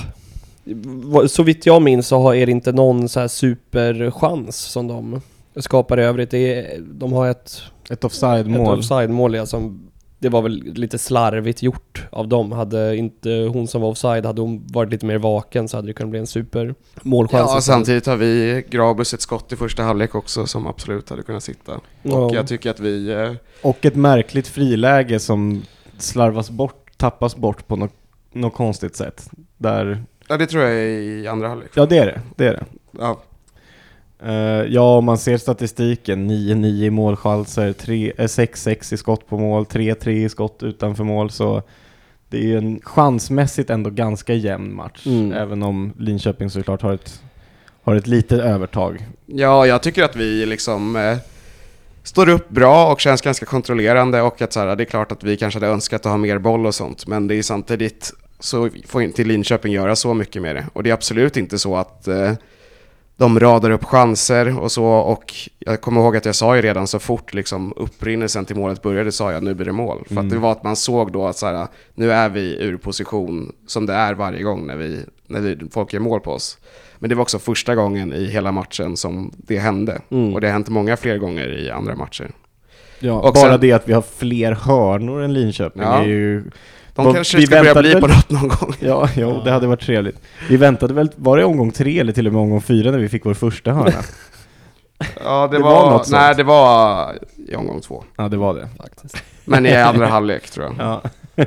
Så vitt jag minns så har, är det inte någon så här superchans som de skapar i övrigt. Det är, de har ett, Ett ett offside-mål. offside-mål, ja, som... Det var väl lite slarvigt gjort av dem. Hade inte hon som var offside, hade hon varit lite mer vaken så hade det kunnat bli en supermålchans. Ja, samtidigt har vi Grabus ett skott i första halvlek också som absolut hade kunnat sitta. Ja. Och jag tycker att vi... Eh, Och ett märkligt friläge som slarvas bort, tappas bort på något, något konstigt sätt. Där, ja, det tror jag är i andra halvlek. ja, det är det. Det är det. Ja. Uh, ja, om man ser statistiken, nio nio i målchanser, sex sex i skott på mål, tre tre i skott utanför mål, så det är ju en chansmässigt ändå ganska jämn match, Mm. även om Linköping såklart har ett, har ett litet övertag. Ja, jag tycker att vi liksom eh, står upp bra och känns ganska kontrollerande, och att så här, det är klart att vi kanske hade önskat att ha mer boll och sånt, men det är samtidigt så får inte Linköping göra så mycket med det, och det är absolut inte så att eh, de radar upp chanser och så, och jag kommer ihåg att jag sa ju redan så fort liksom upprinnelsen till målet började, sa jag nu blir det mål. För Mm. att det var att man såg då att så här, nu är vi ur position som det är varje gång när, vi, när vi, folk gör mål på oss. Men det var också första gången i hela matchen som det hände. Mm. Och det har hänt många fler gånger i andra matcher. Ja, och bara sen, det att vi har fler hörnor än Linköping Ja. är ju... de vad- kanske vi ska börja väntade bli väl- på något någon gång. Ja, jo, det hade varit trevligt. Vi väntade väl, var det omgång tre eller till och med omgång fyra när vi fick vår första hörna? Ja, det, Det var, var något sånt. nej, det var i omgång två. Ja, det var det. Faktiskt. Men i andra halvlek tror jag. Ja. Ja,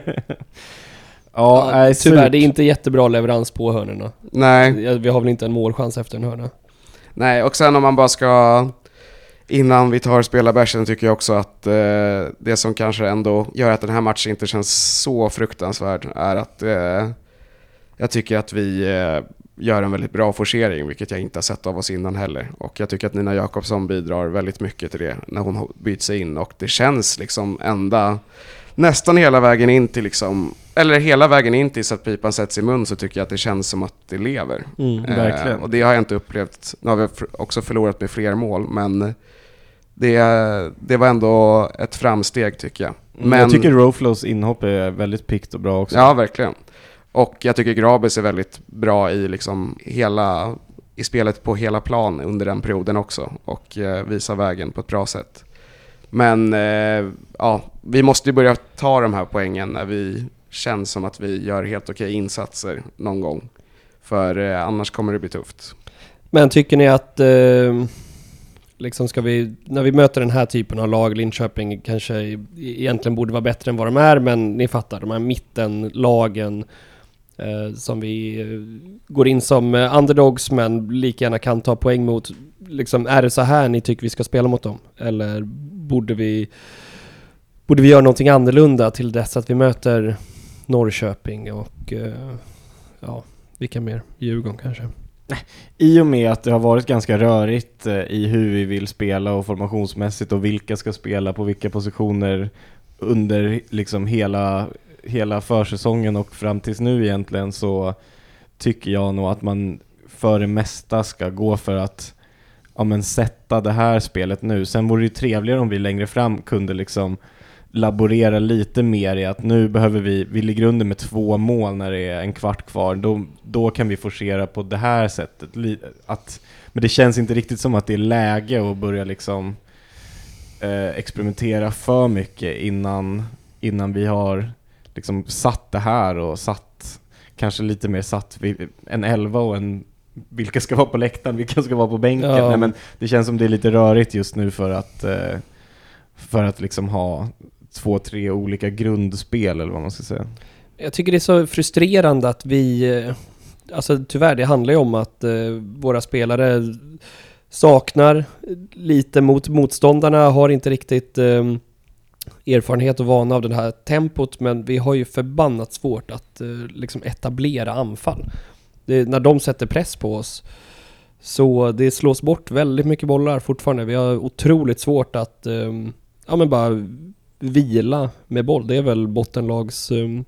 ja, nej, tyvärr, surt. det är inte jättebra leverans på hörnorna. Nej, Ja, vi har väl inte en målchans efter en hörna. nej, och sen om man bara ska, innan vi tar spelarbärsen, tycker jag också att eh, det som kanske ändå gör att den här matchen inte känns så fruktansvärd är att eh, jag tycker att vi eh, gör en väldigt bra forcering, vilket jag inte har sett av oss innan heller. Och jag tycker att Nina Jakobsson bidrar väldigt mycket till det när hon byter sig in, och det känns liksom ända nästan hela vägen in till liksom, eller hela vägen in till så att pipan sätts i mun, så tycker jag att det känns som att det lever. Mm. Eh, Verkligen. och det har jag inte upplevt. Nu har vi fr- också förlorat med fler mål, men det, det var ändå ett framsteg tycker jag. Men Men jag tycker Roflos inhopp är väldigt pikt och bra också. ja, verkligen. Och jag tycker Grabes är väldigt bra i liksom hela i spelet på hela plan under den perioden också, och eh, visar vägen på ett bra sätt. Men eh, ja, vi måste ju börja ta de här poängen när vi känns som att vi gör helt okej insatser någon gång. För eh, annars kommer det bli tufft. Men tycker ni att eh, liksom ska vi, när vi möter den här typen av lag, Linköping kanske e- egentligen borde vara bättre än vad de är, men ni fattar, de här mittenlagen eh, som vi eh, går in som eh, underdogs men lika gärna kan ta poäng mot, liksom, är det så här ni tycker vi ska spela mot dem? Eller borde vi borde vi göra någonting annorlunda till dess att vi möter Norrköping och eh, ja, vilka mer? Djurgården kanske? I och med att det har varit ganska rörigt eh, i hur vi vill spela och formationsmässigt och vilka ska spela på vilka positioner under liksom hela, hela försäsongen och fram tills nu egentligen, så tycker jag nog att man för det mesta ska gå för att ja, men sätta det här spelet nu. Sen vore det ju trevligare om vi längre fram kunde liksom laborera lite mer i att nu behöver vi, vi ligger under med två mål när det är en kvart kvar, då, då kan vi forcera på det här sättet. Li- att, men det känns inte riktigt som att det är läge att börja liksom eh, experimentera för mycket innan, innan vi har liksom satt det här och satt, kanske lite mer satt vid en elva och en vilka ska vara på läktaren, vilka ska vara på bänken. Ja. Nej, men det känns som det är lite rörigt just nu för att eh, för att liksom ha två, tre olika grundspel eller vad man ska säga. Jag tycker det är så frustrerande att vi, eh, alltså tyvärr, det handlar ju om att eh, våra spelare saknar lite mot motståndarna, har inte riktigt eh, erfarenhet och vana av det här tempot, men vi har ju förbannat svårt att eh, liksom etablera anfall. Det, när de sätter press på oss, så det slås bort väldigt mycket bollar fortfarande. Vi har otroligt svårt att eh, ja, men bara vila med boll. Det är väl bottenlags um,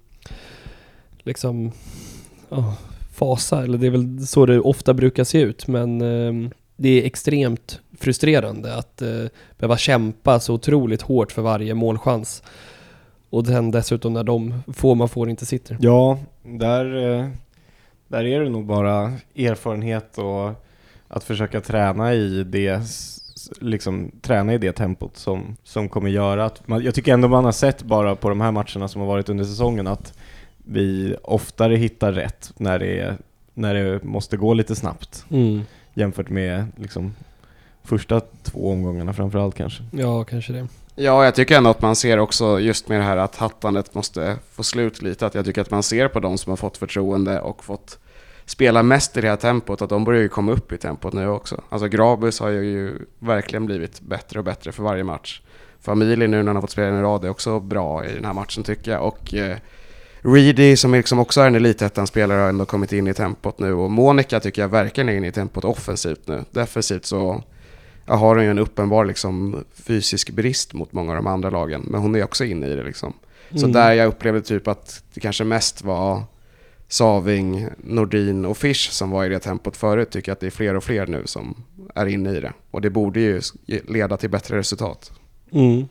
liksom oh, fasa, eller det är väl så det ofta brukar se ut, men um, det är extremt frustrerande att uh, behöva kämpa så otroligt hårt för varje målchans, och sen dessutom när de får man får inte sitter. Ja, där, eh, där är det nog bara erfarenhet och att försöka träna i det s- liksom träna i det tempot som, som kommer göra att man, jag tycker ändå man har sett bara på de här matcherna som har varit under säsongen att vi oftare hittar rätt när det, är, när det måste gå lite snabbt Mm. jämfört med liksom första två omgångarna framförallt kanske. Ja, kanske det. Ja, jag tycker ändå att man ser också just med det här att hattandet måste få slut lite, att jag tycker att man ser på de som har fått förtroende och fått spela mest i det här tempot, att de börjar ju komma upp i tempot nu också. Alltså Grabus har ju verkligen blivit bättre och bättre för varje match. Familjen nu när han har fått spela en rad är också bra i den här matchen tycker jag, och eh, Reedy som liksom också är en elitettan-spelare har ändå kommit in i tempot nu, och Monica tycker jag verkligen är inne i tempot offensivt nu. Defensivt så jag har hon ju en uppenbar liksom fysisk brist mot många av de andra lagen, men hon är också inne i det liksom. Så Mm. där jag upplevde typ att det kanske mest var Saving, Nordin och Fish som var i det tempot förut, tycker att det är fler och fler nu som är inne i det. Och det borde ju leda till bättre resultat. Mm.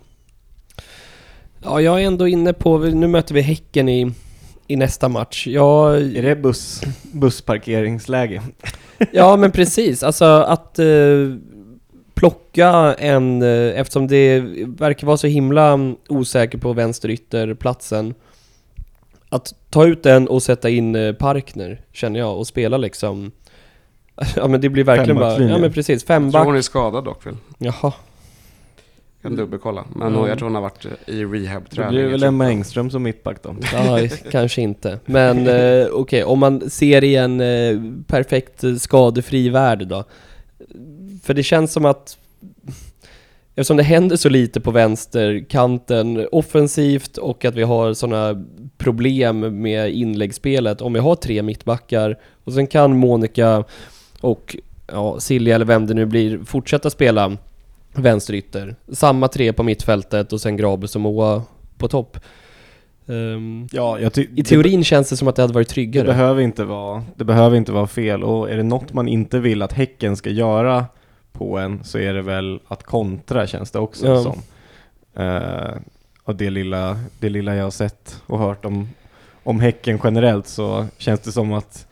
Ja, jag är ändå inne på, nu möter vi Häcken i, i nästa match. Jag, Är det buss, bussparkeringsläge? ja, men precis. Alltså att eh, plocka en, eh, eftersom det verkar vara så himla osäker på vänsterytterplatsen, att ta ut den och sätta in eh, Parkner, känner jag, och spela liksom. Ja, men det blir verkligen bara, ja men precis, fem Jag tror back. hon är skadad dock väl. Jaha. Jag kan dubbelkolla. Men Mm. jag tror hon har varit i Det rehab-träning. blir väl Emma Engström som mittback då? Ja, kanske inte. Men eh, okej, okay, om man ser i en eh, perfekt skadefri värld då. För det känns som att eftersom det händer så lite på vänsterkanten offensivt och att vi har sådana problem med inläggsspelet, om vi har tre mittbackar och sen kan Monica och ja, Silja eller vem det nu blir fortsätta spela vänsterytter. Samma tre på mittfältet och sen Grabus och Moa på topp. Um, Ja, jag ty- I teorin det, känns det som att det hade varit tryggare. Det behöver inte vara, det behöver inte vara fel. Och är det något man inte vill att Häcken ska göra på en, så är det väl att kontra, känns det också ja. som. Uh, och det lilla, det lilla jag har sett och hört om, om Häcken generellt, så känns det som att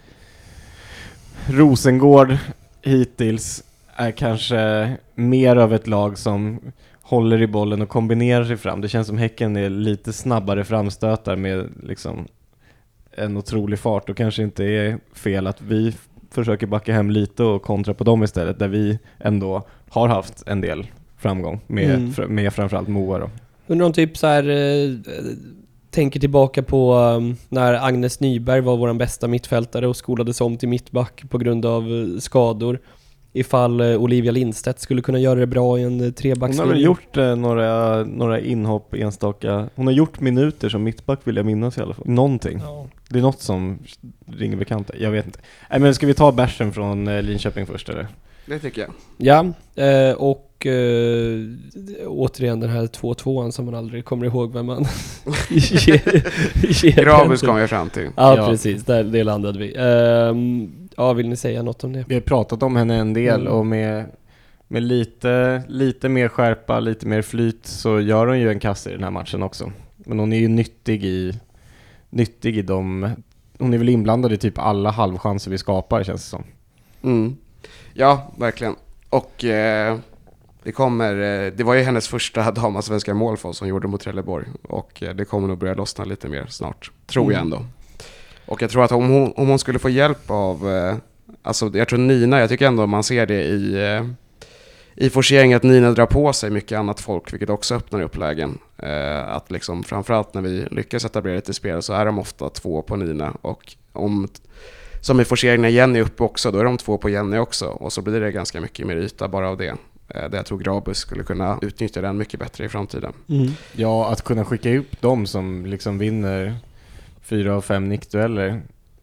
Rosengård hittills är kanske mer av ett lag som håller i bollen och kombinerar sig fram. Det känns som Häcken är lite snabbare framstötar med liksom en otrolig fart, och kanske inte är fel att vi f- försöker backa hem lite och kontra på dem istället, där vi ändå har haft en del framgång med, Mm. fr- med framförallt Moa då. Undrar om typ så här eh, tänker tillbaka på um, när Agnes Nyberg var vår bästa mittfältare och skolades om till mittback på grund av uh, skador. Ifall uh, Olivia Lindstedt skulle kunna göra det bra i en uh, trebackslinje. Hon har väl gjort eh, några, några inhopp enstaka. Hon har gjort minuter som mittback, vill jag minnas i alla fall. Någonting. Ja. Det är något som ringer bekant. Jag vet inte. Nej, men ska vi ta bärsen från eh, Linköping först eller? Det tycker jag. Ja, eh, och eh, återigen den här två-tvåan som man aldrig kommer ihåg vem man ger, ger Grabus den kom till. jag fram till. Ja, Ja. precis. Där, det landade vi. Ehm, ja, vill ni säga något om det? Vi har pratat om henne en del, Mm. och med, med lite, lite mer skärpa, lite mer flyt, så gör hon ju en kasse i den här matchen också. Men hon är ju nyttig i, nyttig i dem. Hon är väl inblandad i typ alla halvchanser vi skapar, känns det som. Mm. Ja, verkligen. Och eh, det kommer, eh, det var ju hennes första damallsvenska mål för oss som gjorde mot Trelleborg. Och eh, det kommer nog börja lossna lite mer snart, tror Mm. jag ändå. Och jag tror att om hon, om hon skulle få hjälp av, eh, alltså jag tror Nina, jag tycker ändå man ser det i, eh, i forceringen att Nina drar på sig mycket annat folk, vilket också öppnar upp lägen. Eh, att liksom, framförallt när vi lyckas etablera lite spel så är de ofta två på Nina. Och om, som i forceringen när Jenny är uppe också, då är de två på Jenny också. Och så blir det ganska mycket mer yta bara av det. Eh, där jag tror Grabus skulle kunna utnyttja den mycket bättre i framtiden. Mm. Ja, att kunna skicka upp dem som liksom vinner fyra av fem nickdueller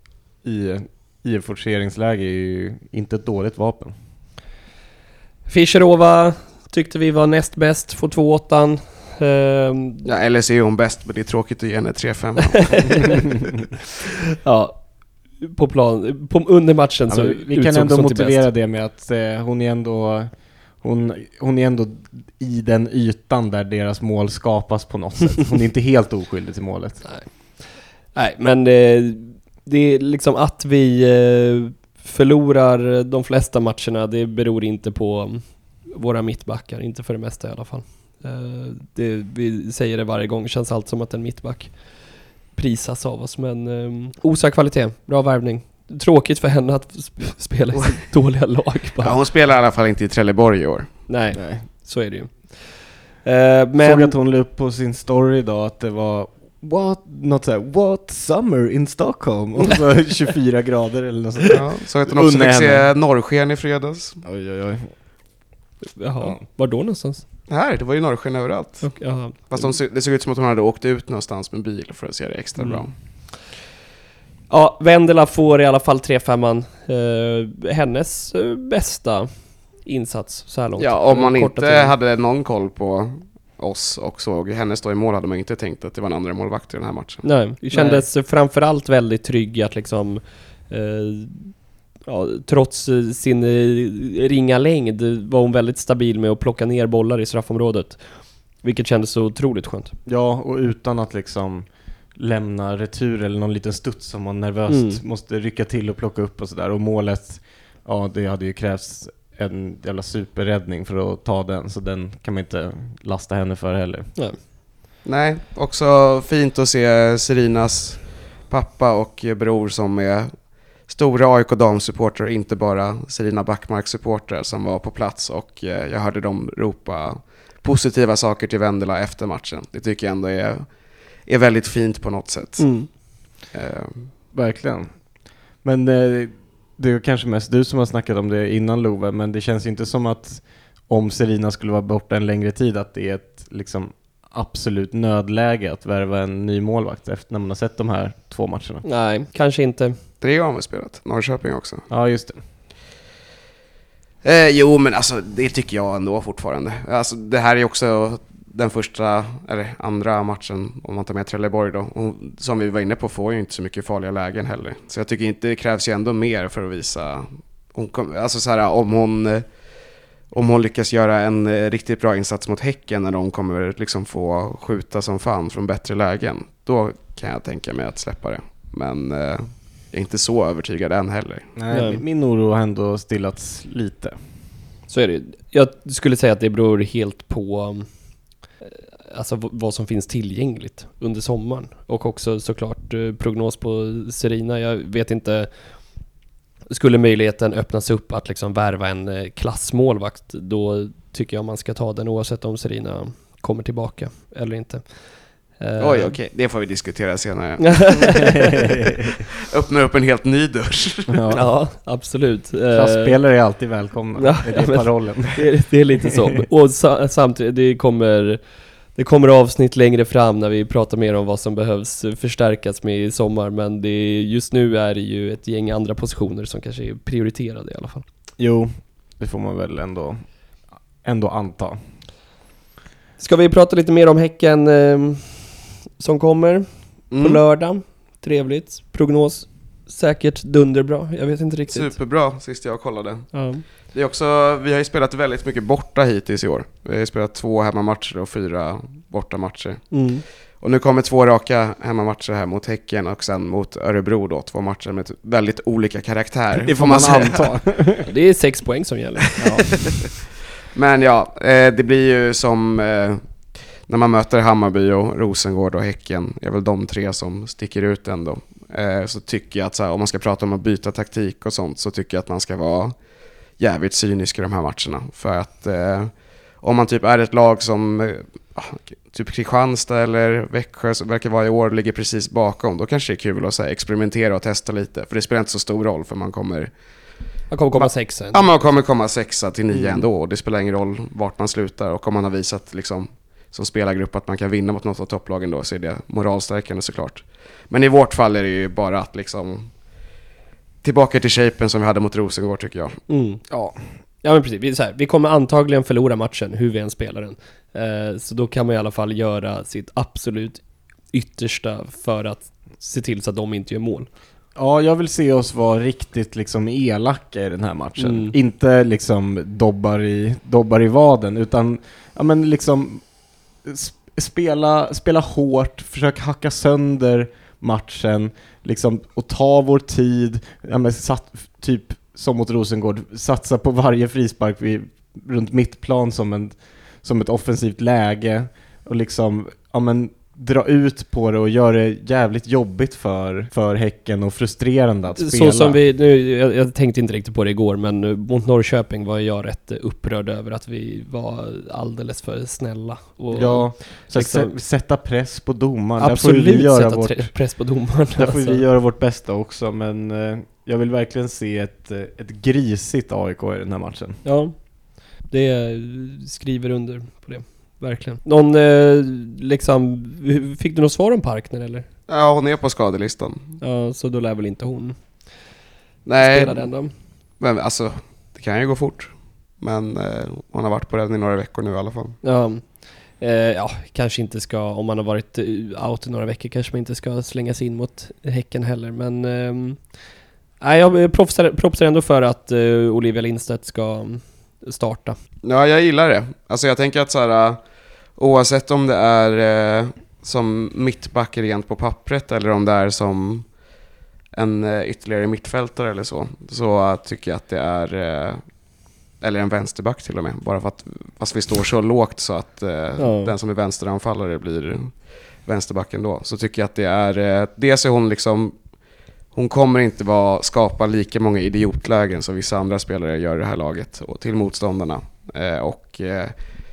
i, i ett forceringsläge är ju inte ett dåligt vapen. Fischerova tyckte vi var näst bäst, får två åttan. Ehm, Ja, eller så är hon bäst, men det är tråkigt att ge henne tre fem. ja, på plan, på, under matchen Ja, så vi, vi kan utsågs ändå hon till motivera bäst. det med att eh, hon är ändå hon, hon är ändå i den ytan där deras mål skapas på något sätt. Hon är inte helt oskyldig till målet. Nej, Nej men det, det är liksom att vi eh, förlorar de flesta matcherna, det beror inte på våra mittbackar, inte för det mesta i alla fall. Eh, det, vi säger det varje gång, känns allt som att en mittback prisas av oss, men eh, osar kvalitet, bra värvning. Tråkigt för henne att sp- spela i sitt dåliga lag bara. Ja, hon spelar i alla fall inte i Trelleborg i år. Nej, Nej. så är det ju. Eh, men Såg att hon la upp på sin story idag att det var what, något så här, what summer in Stockholm, och så tjugofyra grader eller något sånt. Ja, så att hon också Unna fick se henne. norrsken i fredags. Oj, oj, oj. jaha, Ja. var då någonstans? Här, det var ju norrsken överallt. Och, jaha. Fast de, det såg ut som att hon hade åkt ut någonstans med bil för att se det extra Mm. bra. Ja, Vendela får i alla fall tre femman. Eh, hennes eh, bästa insats så här långt. Ja, om man Korta inte tiden. hade någon koll på oss och såg henne stå i mål hade man inte tänkt att det var en andra målvakt i den här matchen. Nej, det kändes Nej. framförallt väldigt trygg att liksom eh, ja, trots sin eh, ringa längd var hon väldigt stabil med att plocka ner bollar i straffområdet. Vilket kändes så otroligt skönt. Ja, och utan att liksom lämna retur eller någon liten studs som man nervöst mm. måste rycka till och plocka upp och sådär. Och målet, ja det hade ju krävts en jävla superräddning för att ta den. Så den kan man inte lasta henne för heller. Nej, Nej också fint att se Serinas pappa och bror som är stora A I K-damsupporter, inte bara Serina Backmark-supporter som var på plats. Och jag hörde dem ropa positiva saker till Vendela efter matchen. Det tycker jag ändå är, är väldigt fint på något sätt. Mm. Uh, Verkligen. Men uh, det är kanske mest du som har snackat om det innan, Love, men det känns ju inte som att om Serina skulle vara borta en längre tid att det är ett liksom absolut nödläge att värva en ny målvakt efter när man har sett de här två matcherna. Nej, kanske inte. Tre har vi spelat. Norrköping också. Ja, just det. Eh, jo, men alltså det tycker jag ändå fortfarande. Alltså det här är också den första eller andra matchen om man tar med Trelleborg då. Och som vi var inne på får ju inte så mycket farliga lägen heller. Så jag tycker inte det krävs ju ändå mer för att visa hon kom, alltså så här, om hon om hon lyckas göra en riktigt bra insats mot Häcken när de kommer liksom få skjuta som fan från bättre lägen. Då kan jag tänka mig att släppa det. Men eh, jag är inte så övertygad än heller. Nej, Nej. Min oro har ändå stillats lite. Så är det. Jag skulle säga att det beror helt på alltså vad som finns tillgängligt under sommaren. Och också såklart prognos på Serina. Jag vet inte, skulle möjligheten öppnas upp att liksom värva en klassmålvakt, då tycker jag man ska ta den oavsett om Serina kommer tillbaka eller inte. Oj, okej. Okay. Det får vi diskutera senare. Öppnar upp en helt ny dörr. Ja, ja absolut. Klassspelare är alltid välkomna. Ja, det är ja, parollen. Det är, det är lite så. Och sa, samtidigt, det kommer, det kommer avsnitt längre fram när vi pratar mer om vad som behövs förstärkas med i sommar. Men det, just nu är det ju ett gäng andra positioner som kanske är prioriterade i alla fall. Jo, det får man väl ändå, ändå anta. Ska vi prata lite mer om Häcken eh, som kommer mm. på lördag? Trevligt. Prognos säkert dunderbra. Jag vet inte riktigt. Superbra sist jag kollade. Ja. Det är också, vi har ju spelat väldigt mycket borta hittills i år. Vi har ju spelat två hemmamatcher och fyra bortamatcher. Mm. Och nu kommer två raka hemmamatcher här mot Häcken och sen mot Örebro då. Två matcher med väldigt olika karaktär. Det får man, man anta. Det är sex poäng som gäller. Ja. Men ja, eh, det blir ju som eh, när man möter Hammarby och Rosengård och Häcken, är väl de tre som sticker ut ändå. Eh, så tycker jag att så här, om man ska prata om att byta taktik och sånt, så tycker jag att man ska vara jävligt cynisk i de här matcherna. För att eh, om man typ är ett lag som eh, typ Kristianstad eller Växjö som verkar vara i år ligger precis bakom, då kanske det är kul att så här, experimentera och testa lite. För det spelar inte så stor roll, för man kommer Man kommer komma sexa. Ja, man kommer komma sexa till nio mm. ändå. Och det spelar ingen roll vart man slutar. Och om man har visat liksom, som spelargrupp att man kan vinna mot något av topplagen då, så är det moralstärkande såklart. Men i vårt fall är det ju bara att liksom tillbaka till shapen som vi hade mot Rosengård, tycker jag. Mm. Ja. Ja, men precis. Vi, så här, vi kommer antagligen förlora matchen hur vi än spelar den. Eh, så då kan man i alla fall göra sitt absolut yttersta för att se till så att de inte gör mål. Ja, jag vill se oss vara riktigt liksom elaka i den här matchen. Mm. Inte liksom dobbar i, dobbar i vaden, utan ja, men liksom spela, spela hårt, försök hacka sönder matchen liksom, och ta vår tid. Ja, men sat, typ som mot Rosengård, satsa på varje frispark vid, runt mittplan som, en, som ett offensivt läge och liksom, ja men dra ut på det och göra det jävligt jobbigt för, för Häcken och frustrerande att spela. Så som vi, nu, jag, jag tänkte inte riktigt på det igår, men mot Norrköping var jag rätt upprörd över att vi var alldeles för snälla. Och ja, så liksom, att sätta press på domaren. Absolut, där får vi göra sätta vårt, press på domaren. Där får alltså. vi göra vårt bästa också, men eh, jag vill verkligen se ett, ett grisigt A I K i den här matchen. Ja, det skriver under på det. Verkligen. Någon eh, liksom, fick du något svar om Parkner eller? Ja, hon är på skadelistan. Ja, så då lär väl inte hon Nej, spela den då. Men alltså, det kan ju gå fort. Men eh, hon har varit på den i några veckor nu i alla fall. Ja, Eh, ja, kanske inte ska, om man har varit out några veckor, kanske man inte ska slänga sig in mot Häcken heller. Men eh, nej, jag propsar, propsar ändå för att eh, Olivia Lindstedt ska starta. Ja, jag gillar det. Alltså jag tänker att så här, oavsett om det är eh, som mittback rent på pappret eller om det är som en eh, ytterligare mittfältare eller så, så tycker jag att det är eh, eller en vänsterback till och med, bara för att fast vi står så lågt så att eh, ja. den som är vänsteranfallare blir vänsterbacken då, så tycker jag att det är eh, dels är hon liksom, hon kommer inte vara, skapa lika många idiotlägen som vissa andra spelare gör i det här laget och till motståndarna eh, och eh,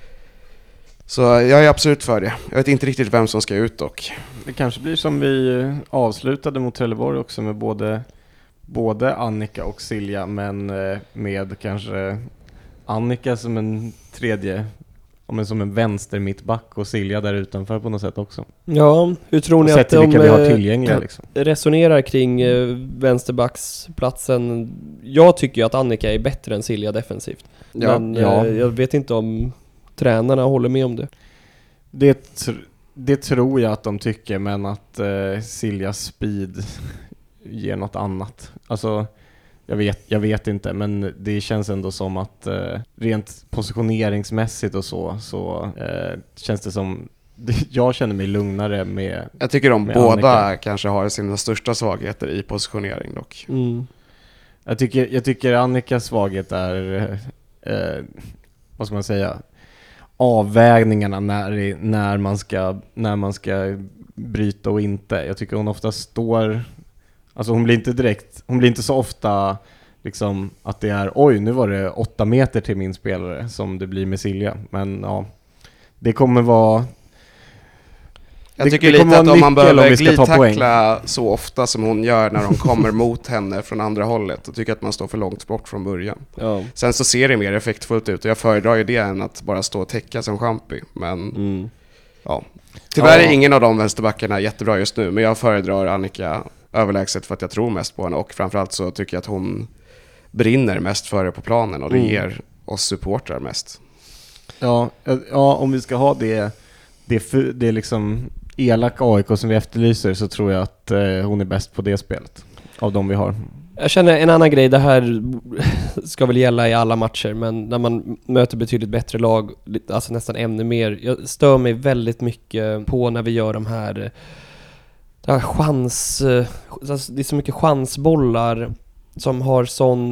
så jag är absolut för det. Jag vet inte riktigt vem som ska ut dock. Det kanske blir som vi avslutade mot Trelleborg också, med både både Annika och Silja, men med kanske Annika som en tredje, men som en vänster mittback och Silja där utanför på något sätt också. Ja, hur tror ni att de vilka vi har tillgängliga, liksom. resonerar kring vänsterbacksplatsen? Jag tycker ju att Annika är bättre än Silja defensivt. Ja, men ja. jag vet inte om tränarna håller med om det. Det, tr- det tror jag att de tycker, men att uh, Siljas speed ger något annat. Alltså, jag vet, jag vet inte, men det känns ändå som att uh, rent positioneringsmässigt och så, så uh, känns det som, jag känner mig lugnare med Jag tycker de med båda Annika. Kanske har sina största svagheter i positionering dock. Mm. Jag tycker, jag tycker Annikas svaghet är, uh, vad ska man säga, avvägningarna när, när, man ska, när man ska bryta och inte. Jag tycker hon ofta står, alltså hon blir inte direkt, hon blir inte så ofta liksom att det är, oj nu var det åtta meter till min spelare som det blir med Silja. Men ja, det kommer vara, Jag det, tycker det lite att om man behöver glidtackla poäng så ofta som hon gör när de kommer mot henne från andra hållet, då tycker jag att man står för långt bort från början. Ja. Sen så ser det mer effektfullt ut och jag föredrar ju det än att bara stå och täcka som Champi. Men Mm. ja, tyvärr Ja. är ingen av de vänsterbackarna jättebra just nu, men jag föredrar Annika överlägset för att jag tror mest på henne och framförallt så tycker jag att hon brinner mest för det på planen och det Mm. ger oss supportrar mest. Ja, ja, om vi ska ha det, det, för, det är liksom elaka A I K som vi efterlyser, så tror jag att eh, hon är bäst på det spelet av de vi har. Jag känner en annan grej, det här ska väl gälla i alla matcher, men när man möter betydligt bättre lag, alltså nästan ännu mer, jag stör mig väldigt mycket på när vi gör de här, det här chans, alltså det är så mycket chansbollar som har sån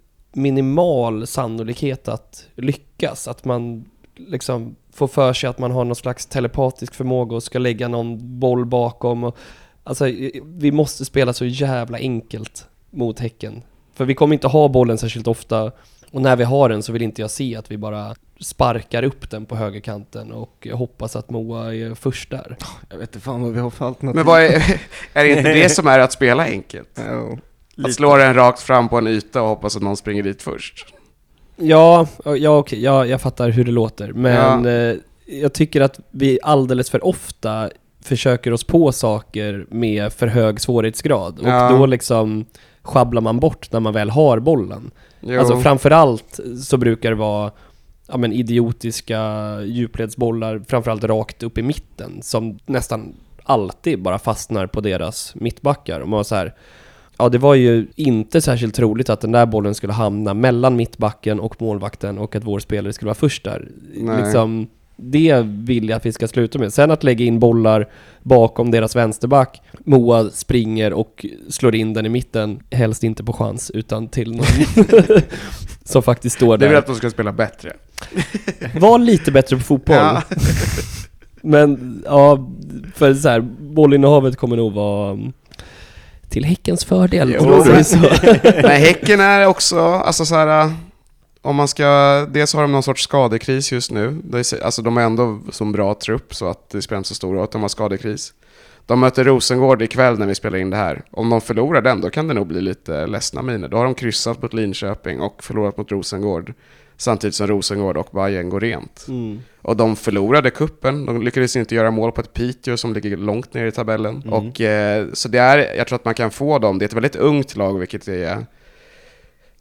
minimal sannolikhet att lyckas, att man liksom får för sig att man har någon slags telepatisk förmåga och ska lägga någon boll bakom och, alltså vi måste spela så jävla enkelt mot Häcken. För vi kommer inte ha bollen särskilt ofta. Och när vi har den så vill inte jag se att vi bara sparkar upp den på högerkanten och hoppas att Moa är först där. Jag vet inte fan vad vi har för alternativ. Men vad är, är det inte det som är att spela enkelt? Ja, att slå den rakt fram på en yta och hoppas att någon springer dit först? Ja, ja okej, ja, jag fattar hur det låter. Men Ja. eh, jag tycker att vi alldeles för ofta försöker oss på saker med för hög svårighetsgrad. Och Ja. då liksom schabblar man bort när man väl har bollen. Jo. Alltså framförallt så brukar det vara ja, men idiotiska djupledsbollar, framförallt rakt upp i mitten, som nästan alltid bara fastnar på deras mittbackar. Och man var så här, ja, det var ju inte särskilt troligt att den där bollen skulle hamna mellan mittbacken och målvakten och att vår spelare skulle vara först där. Nej. Liksom, det vill jag att vi ska sluta med. Sen att lägga in bollar bakom deras vänsterback, Moa springer och slår in den i mitten, helst inte på chans utan till någon som faktiskt står Det är väl där. att de ska spela bättre. Var lite bättre på fotboll. Ja. Men ja, för så här, bollinnehavet kommer nog vara till Häckens fördel. Jo. om man säger så. Men Häcken är också, alltså så här, om man ska, dels har de någon sorts skadekris just nu. Alltså de är ändå som bra trupp så att det spelar inte så stor roll att de har skadekris. De möter Rosengård ikväll när vi spelar in det här. Om de förlorar den, då kan det nog bli lite ledsna miner. Då har de kryssat mot Linköping och förlorat mot Rosengård. Samtidigt som Rosengård och Bayern går rent. Mm. Och de förlorade kuppen. De lyckades inte göra mål på ett Piteå som ligger långt ner i tabellen. Mm. Och, eh, så det är, jag tror att man kan få dem. Det är ett väldigt ungt lag, vilket är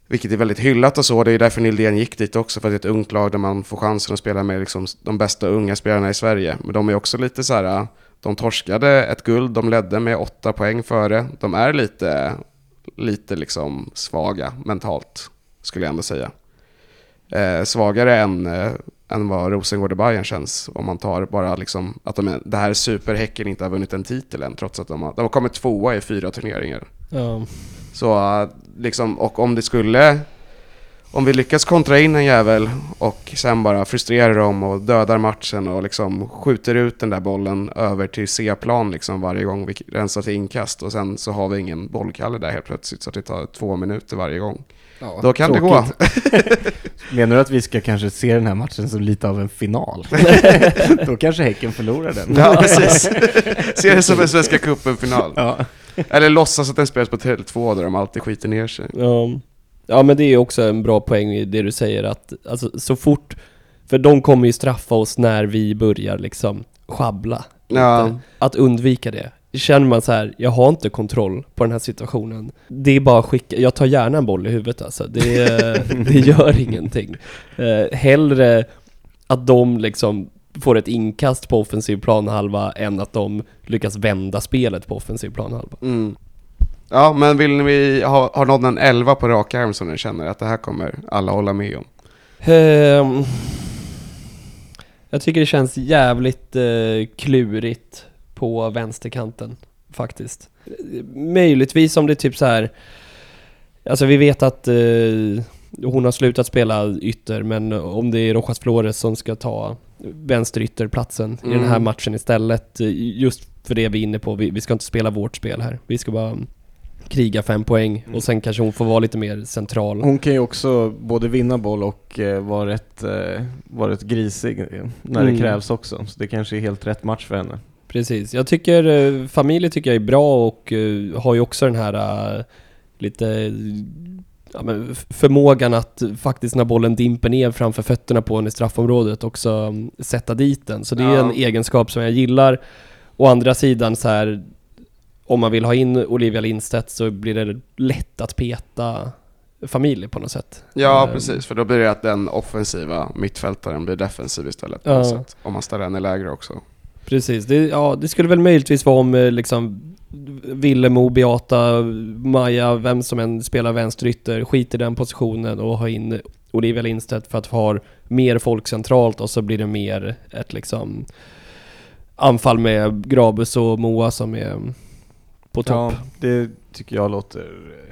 Vilket är väldigt hyllat och så. Det är därför Nildén gick dit också. För att det är ett ungt lag där man får chansen att spela med liksom de bästa unga spelarna i Sverige. Men de är också lite så här. De torskade ett guld. De ledde med åtta poäng före. De är lite, lite liksom svaga mentalt. Skulle jag ändå säga. Eh, svagare än, eh, än vad Rosengård och Bayern känns. Om man tar bara liksom att de är, det här superhäcken inte har vunnit en titel än. Trots att de har, de har kommit tvåa i fyra turneringar. Ja. Så liksom, och om det skulle, om vi lyckas kontra in en jävel och sen bara frustrerar dem och dödar matchen och liksom skjuter ut den där bollen över till C-plan liksom varje gång vi rensar till inkast och sen så har vi ingen bollkalle där helt plötsligt så att det tar två minuter varje gång. Ja, då kan tråkigt. Det gå. Menar du att vi ska kanske se den här matchen som lite av en final? Då kanske Häcken förlorar den. Ja, precis. Se det som en Svenska cupen-final. Ja. Eller låtsas att den spelas på Tele två där de alltid skiter ner sig. Ja. Ja, men det är också en bra poäng i det du säger att alltså, så fort, för de kommer ju straffa oss när vi börjar liksom schabbla. Ja. Att undvika det. Känner man så här, jag har inte kontroll på den här situationen. Det är bara att skicka, jag tar gärna en boll i huvudet alltså. Det, det gör ingenting. Eh, hellre att de liksom får ett inkast på offensiv planhalva än att de lyckas vända spelet på offensiv planhalva. Mm. Ja, men vill ni ha, har någon en elva på rak arm som ni känner att det här kommer alla hålla med om? Um, jag tycker det känns jävligt uh, klurigt på vänsterkanten faktiskt. Möjligtvis om det är typ så här, alltså vi vet att uh, hon har slutat spela ytter, men om det är Rojas Flores som ska ta vänsterytterplatsen mm. i den här matchen istället, just för det vi är inne på, vi, vi ska inte spela vårt spel här. Vi ska bara kriga fem poäng mm. och sen kanske hon får vara lite mer central. Hon kan ju också både vinna boll och eh, vara rätt, eh, vara rätt grisig när mm. det krävs också. Så det kanske är helt rätt match för henne. Precis. Jag tycker eh, familjen tycker jag är bra och eh, har ju också den här eh, lite ja, men förmågan att faktiskt när bollen dimper ner framför fötterna på en i straffområdet också um, sätta dit den. Så det är ja. en egenskap som jag gillar. Å andra sidan så här, om man vill ha in Olivia Lindstedt så blir det lätt att peta familj på något sätt. Ja, um, precis. För då blir det att den offensiva mittfältaren blir defensiv istället. På ja. något sätt, om man ställer den i lägre också. Precis. Det, ja, det skulle väl möjligtvis vara om liksom Villemo, Beata, Maja, vem som än spelar vänsterytter, skit i den positionen och ha in Olivia Lindstedt för att ha mer folk centralt och så blir det mer ett liksom anfall med Grabus och Moa som är på topp. Ja, det tycker jag låter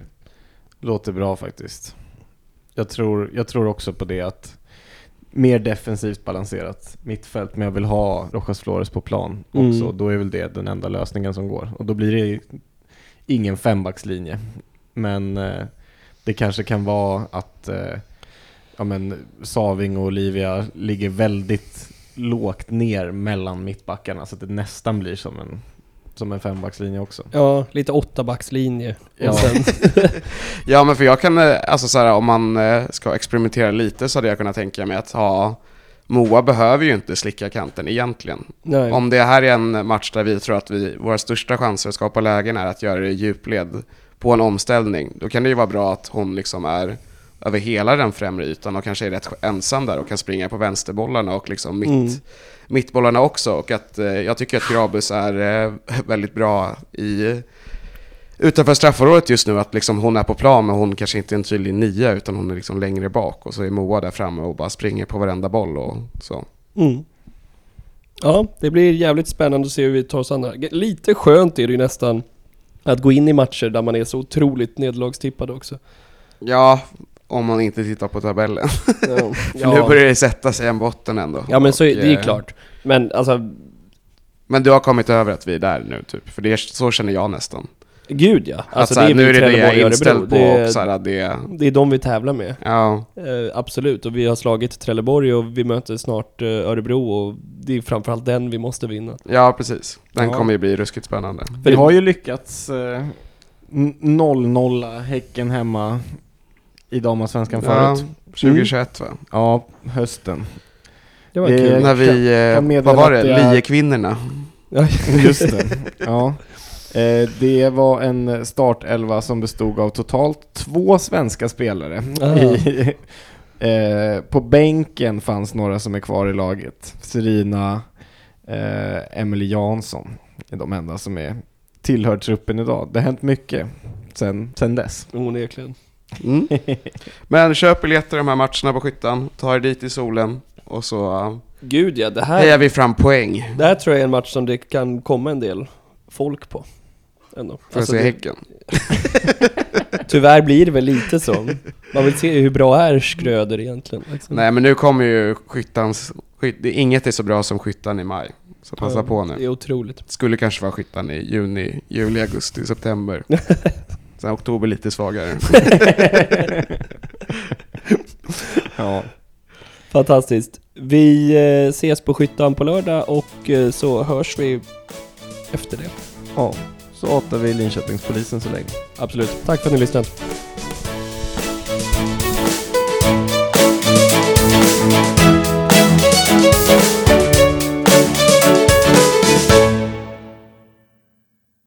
låter bra faktiskt. Jag tror, jag tror också på det att mer defensivt balanserat mittfält, men jag vill ha Rojas Flores på plan också. Mm. Då är väl det den enda lösningen som går. Och då blir det ingen fembackslinje. Men eh, det kanske kan vara att eh, ja, men Saving och Olivia ligger väldigt lågt ner mellan mittbackarna så att det nästan blir som en som en fembackslinje också. Ja, lite åttabackslinje. Ja. Ja, men för jag kan, alltså så här, om man ska experimentera lite så hade jag kunnat tänka mig att ha Moa behöver ju inte slicka kanten egentligen. Nej. Om det här är en match där vi tror att vi, våra största chanser att skapa lägen är att göra det i djupled på en omställning, då kan det ju vara bra att hon liksom är över hela den främre ytan och kanske är rätt ensam där och kan springa på vänsterbollarna och liksom mitt, mm. mittbollarna också. Och att eh, jag tycker att Grabus är eh, väldigt bra i utanför straffområdet just nu, att liksom hon är på plan men hon kanske inte är en tydlig nia utan hon är liksom längre bak och så är Moa där framme och bara springer på varenda boll och så. Mm. Ja, det blir jävligt spännande att se hur vi tar oss an. Lite skönt är det ju nästan att gå in i matcher där man är så otroligt nedlagstippad också. Ja, om man inte tittar på tabellen. Ja. För nu börjar det sätta sig en botten ändå. Ja, men så, och, det är klart. Men alltså... Men du har kommit över att vi är där nu typ. För det är, så känner jag nästan. Gud ja. Alltså, att, det är nu är det det jag är inställd på. Det är, och, så här, det... det är de vi tävlar med. Ja. Eh, absolut. Och vi har slagit Trelleborg och vi möter snart eh, Örebro. Och det är framförallt den vi måste vinna. Ja, precis. Den ja. kommer ju bli ruskigt spännande. För vi har ju lyckats eh, noll noll Häcken hemma i Damasvenskan ja, förut. tjugohundratjugoett va? Ja, hösten. Det var kul. När vi, eh, vad var det? Liekvinnorna. Ja, just det. Ja. Eh, det var en startelva som bestod av totalt två svenska spelare. I, eh, på bänken fanns några som är kvar i laget. Serina, eh, Emily Jansson är de enda som är tillhör truppen idag. Det har hänt mycket sen, sen dess. Onekligen. Mm. Men köp biljetter de här matcherna på Skyttan, ta er dit i solen och så uh, Gud ja, det hejar här, vi fram poäng det här tror jag är en match som det kan komma en del folk på. Ändå. för att se det, Häcken. tyvärr blir det väl lite så. Man vill se hur bra är Skröder egentligen. Liksom. Nej, men nu kommer ju Skyttans skyt, det, inget är så bra som Skyttan i maj. Så passa Ja, på Det nu. är otroligt. Skulle kanske vara Skyttan i juni, juli, augusti, september. Sen oktober lite svagare. Ja. Fantastiskt. Vi eh, ses på Skyttan på lördag och eh, så hörs vi efter det. Ja, så åter vi Linköpingspolisen så länge. Absolut. Tack för att ni lyssnat.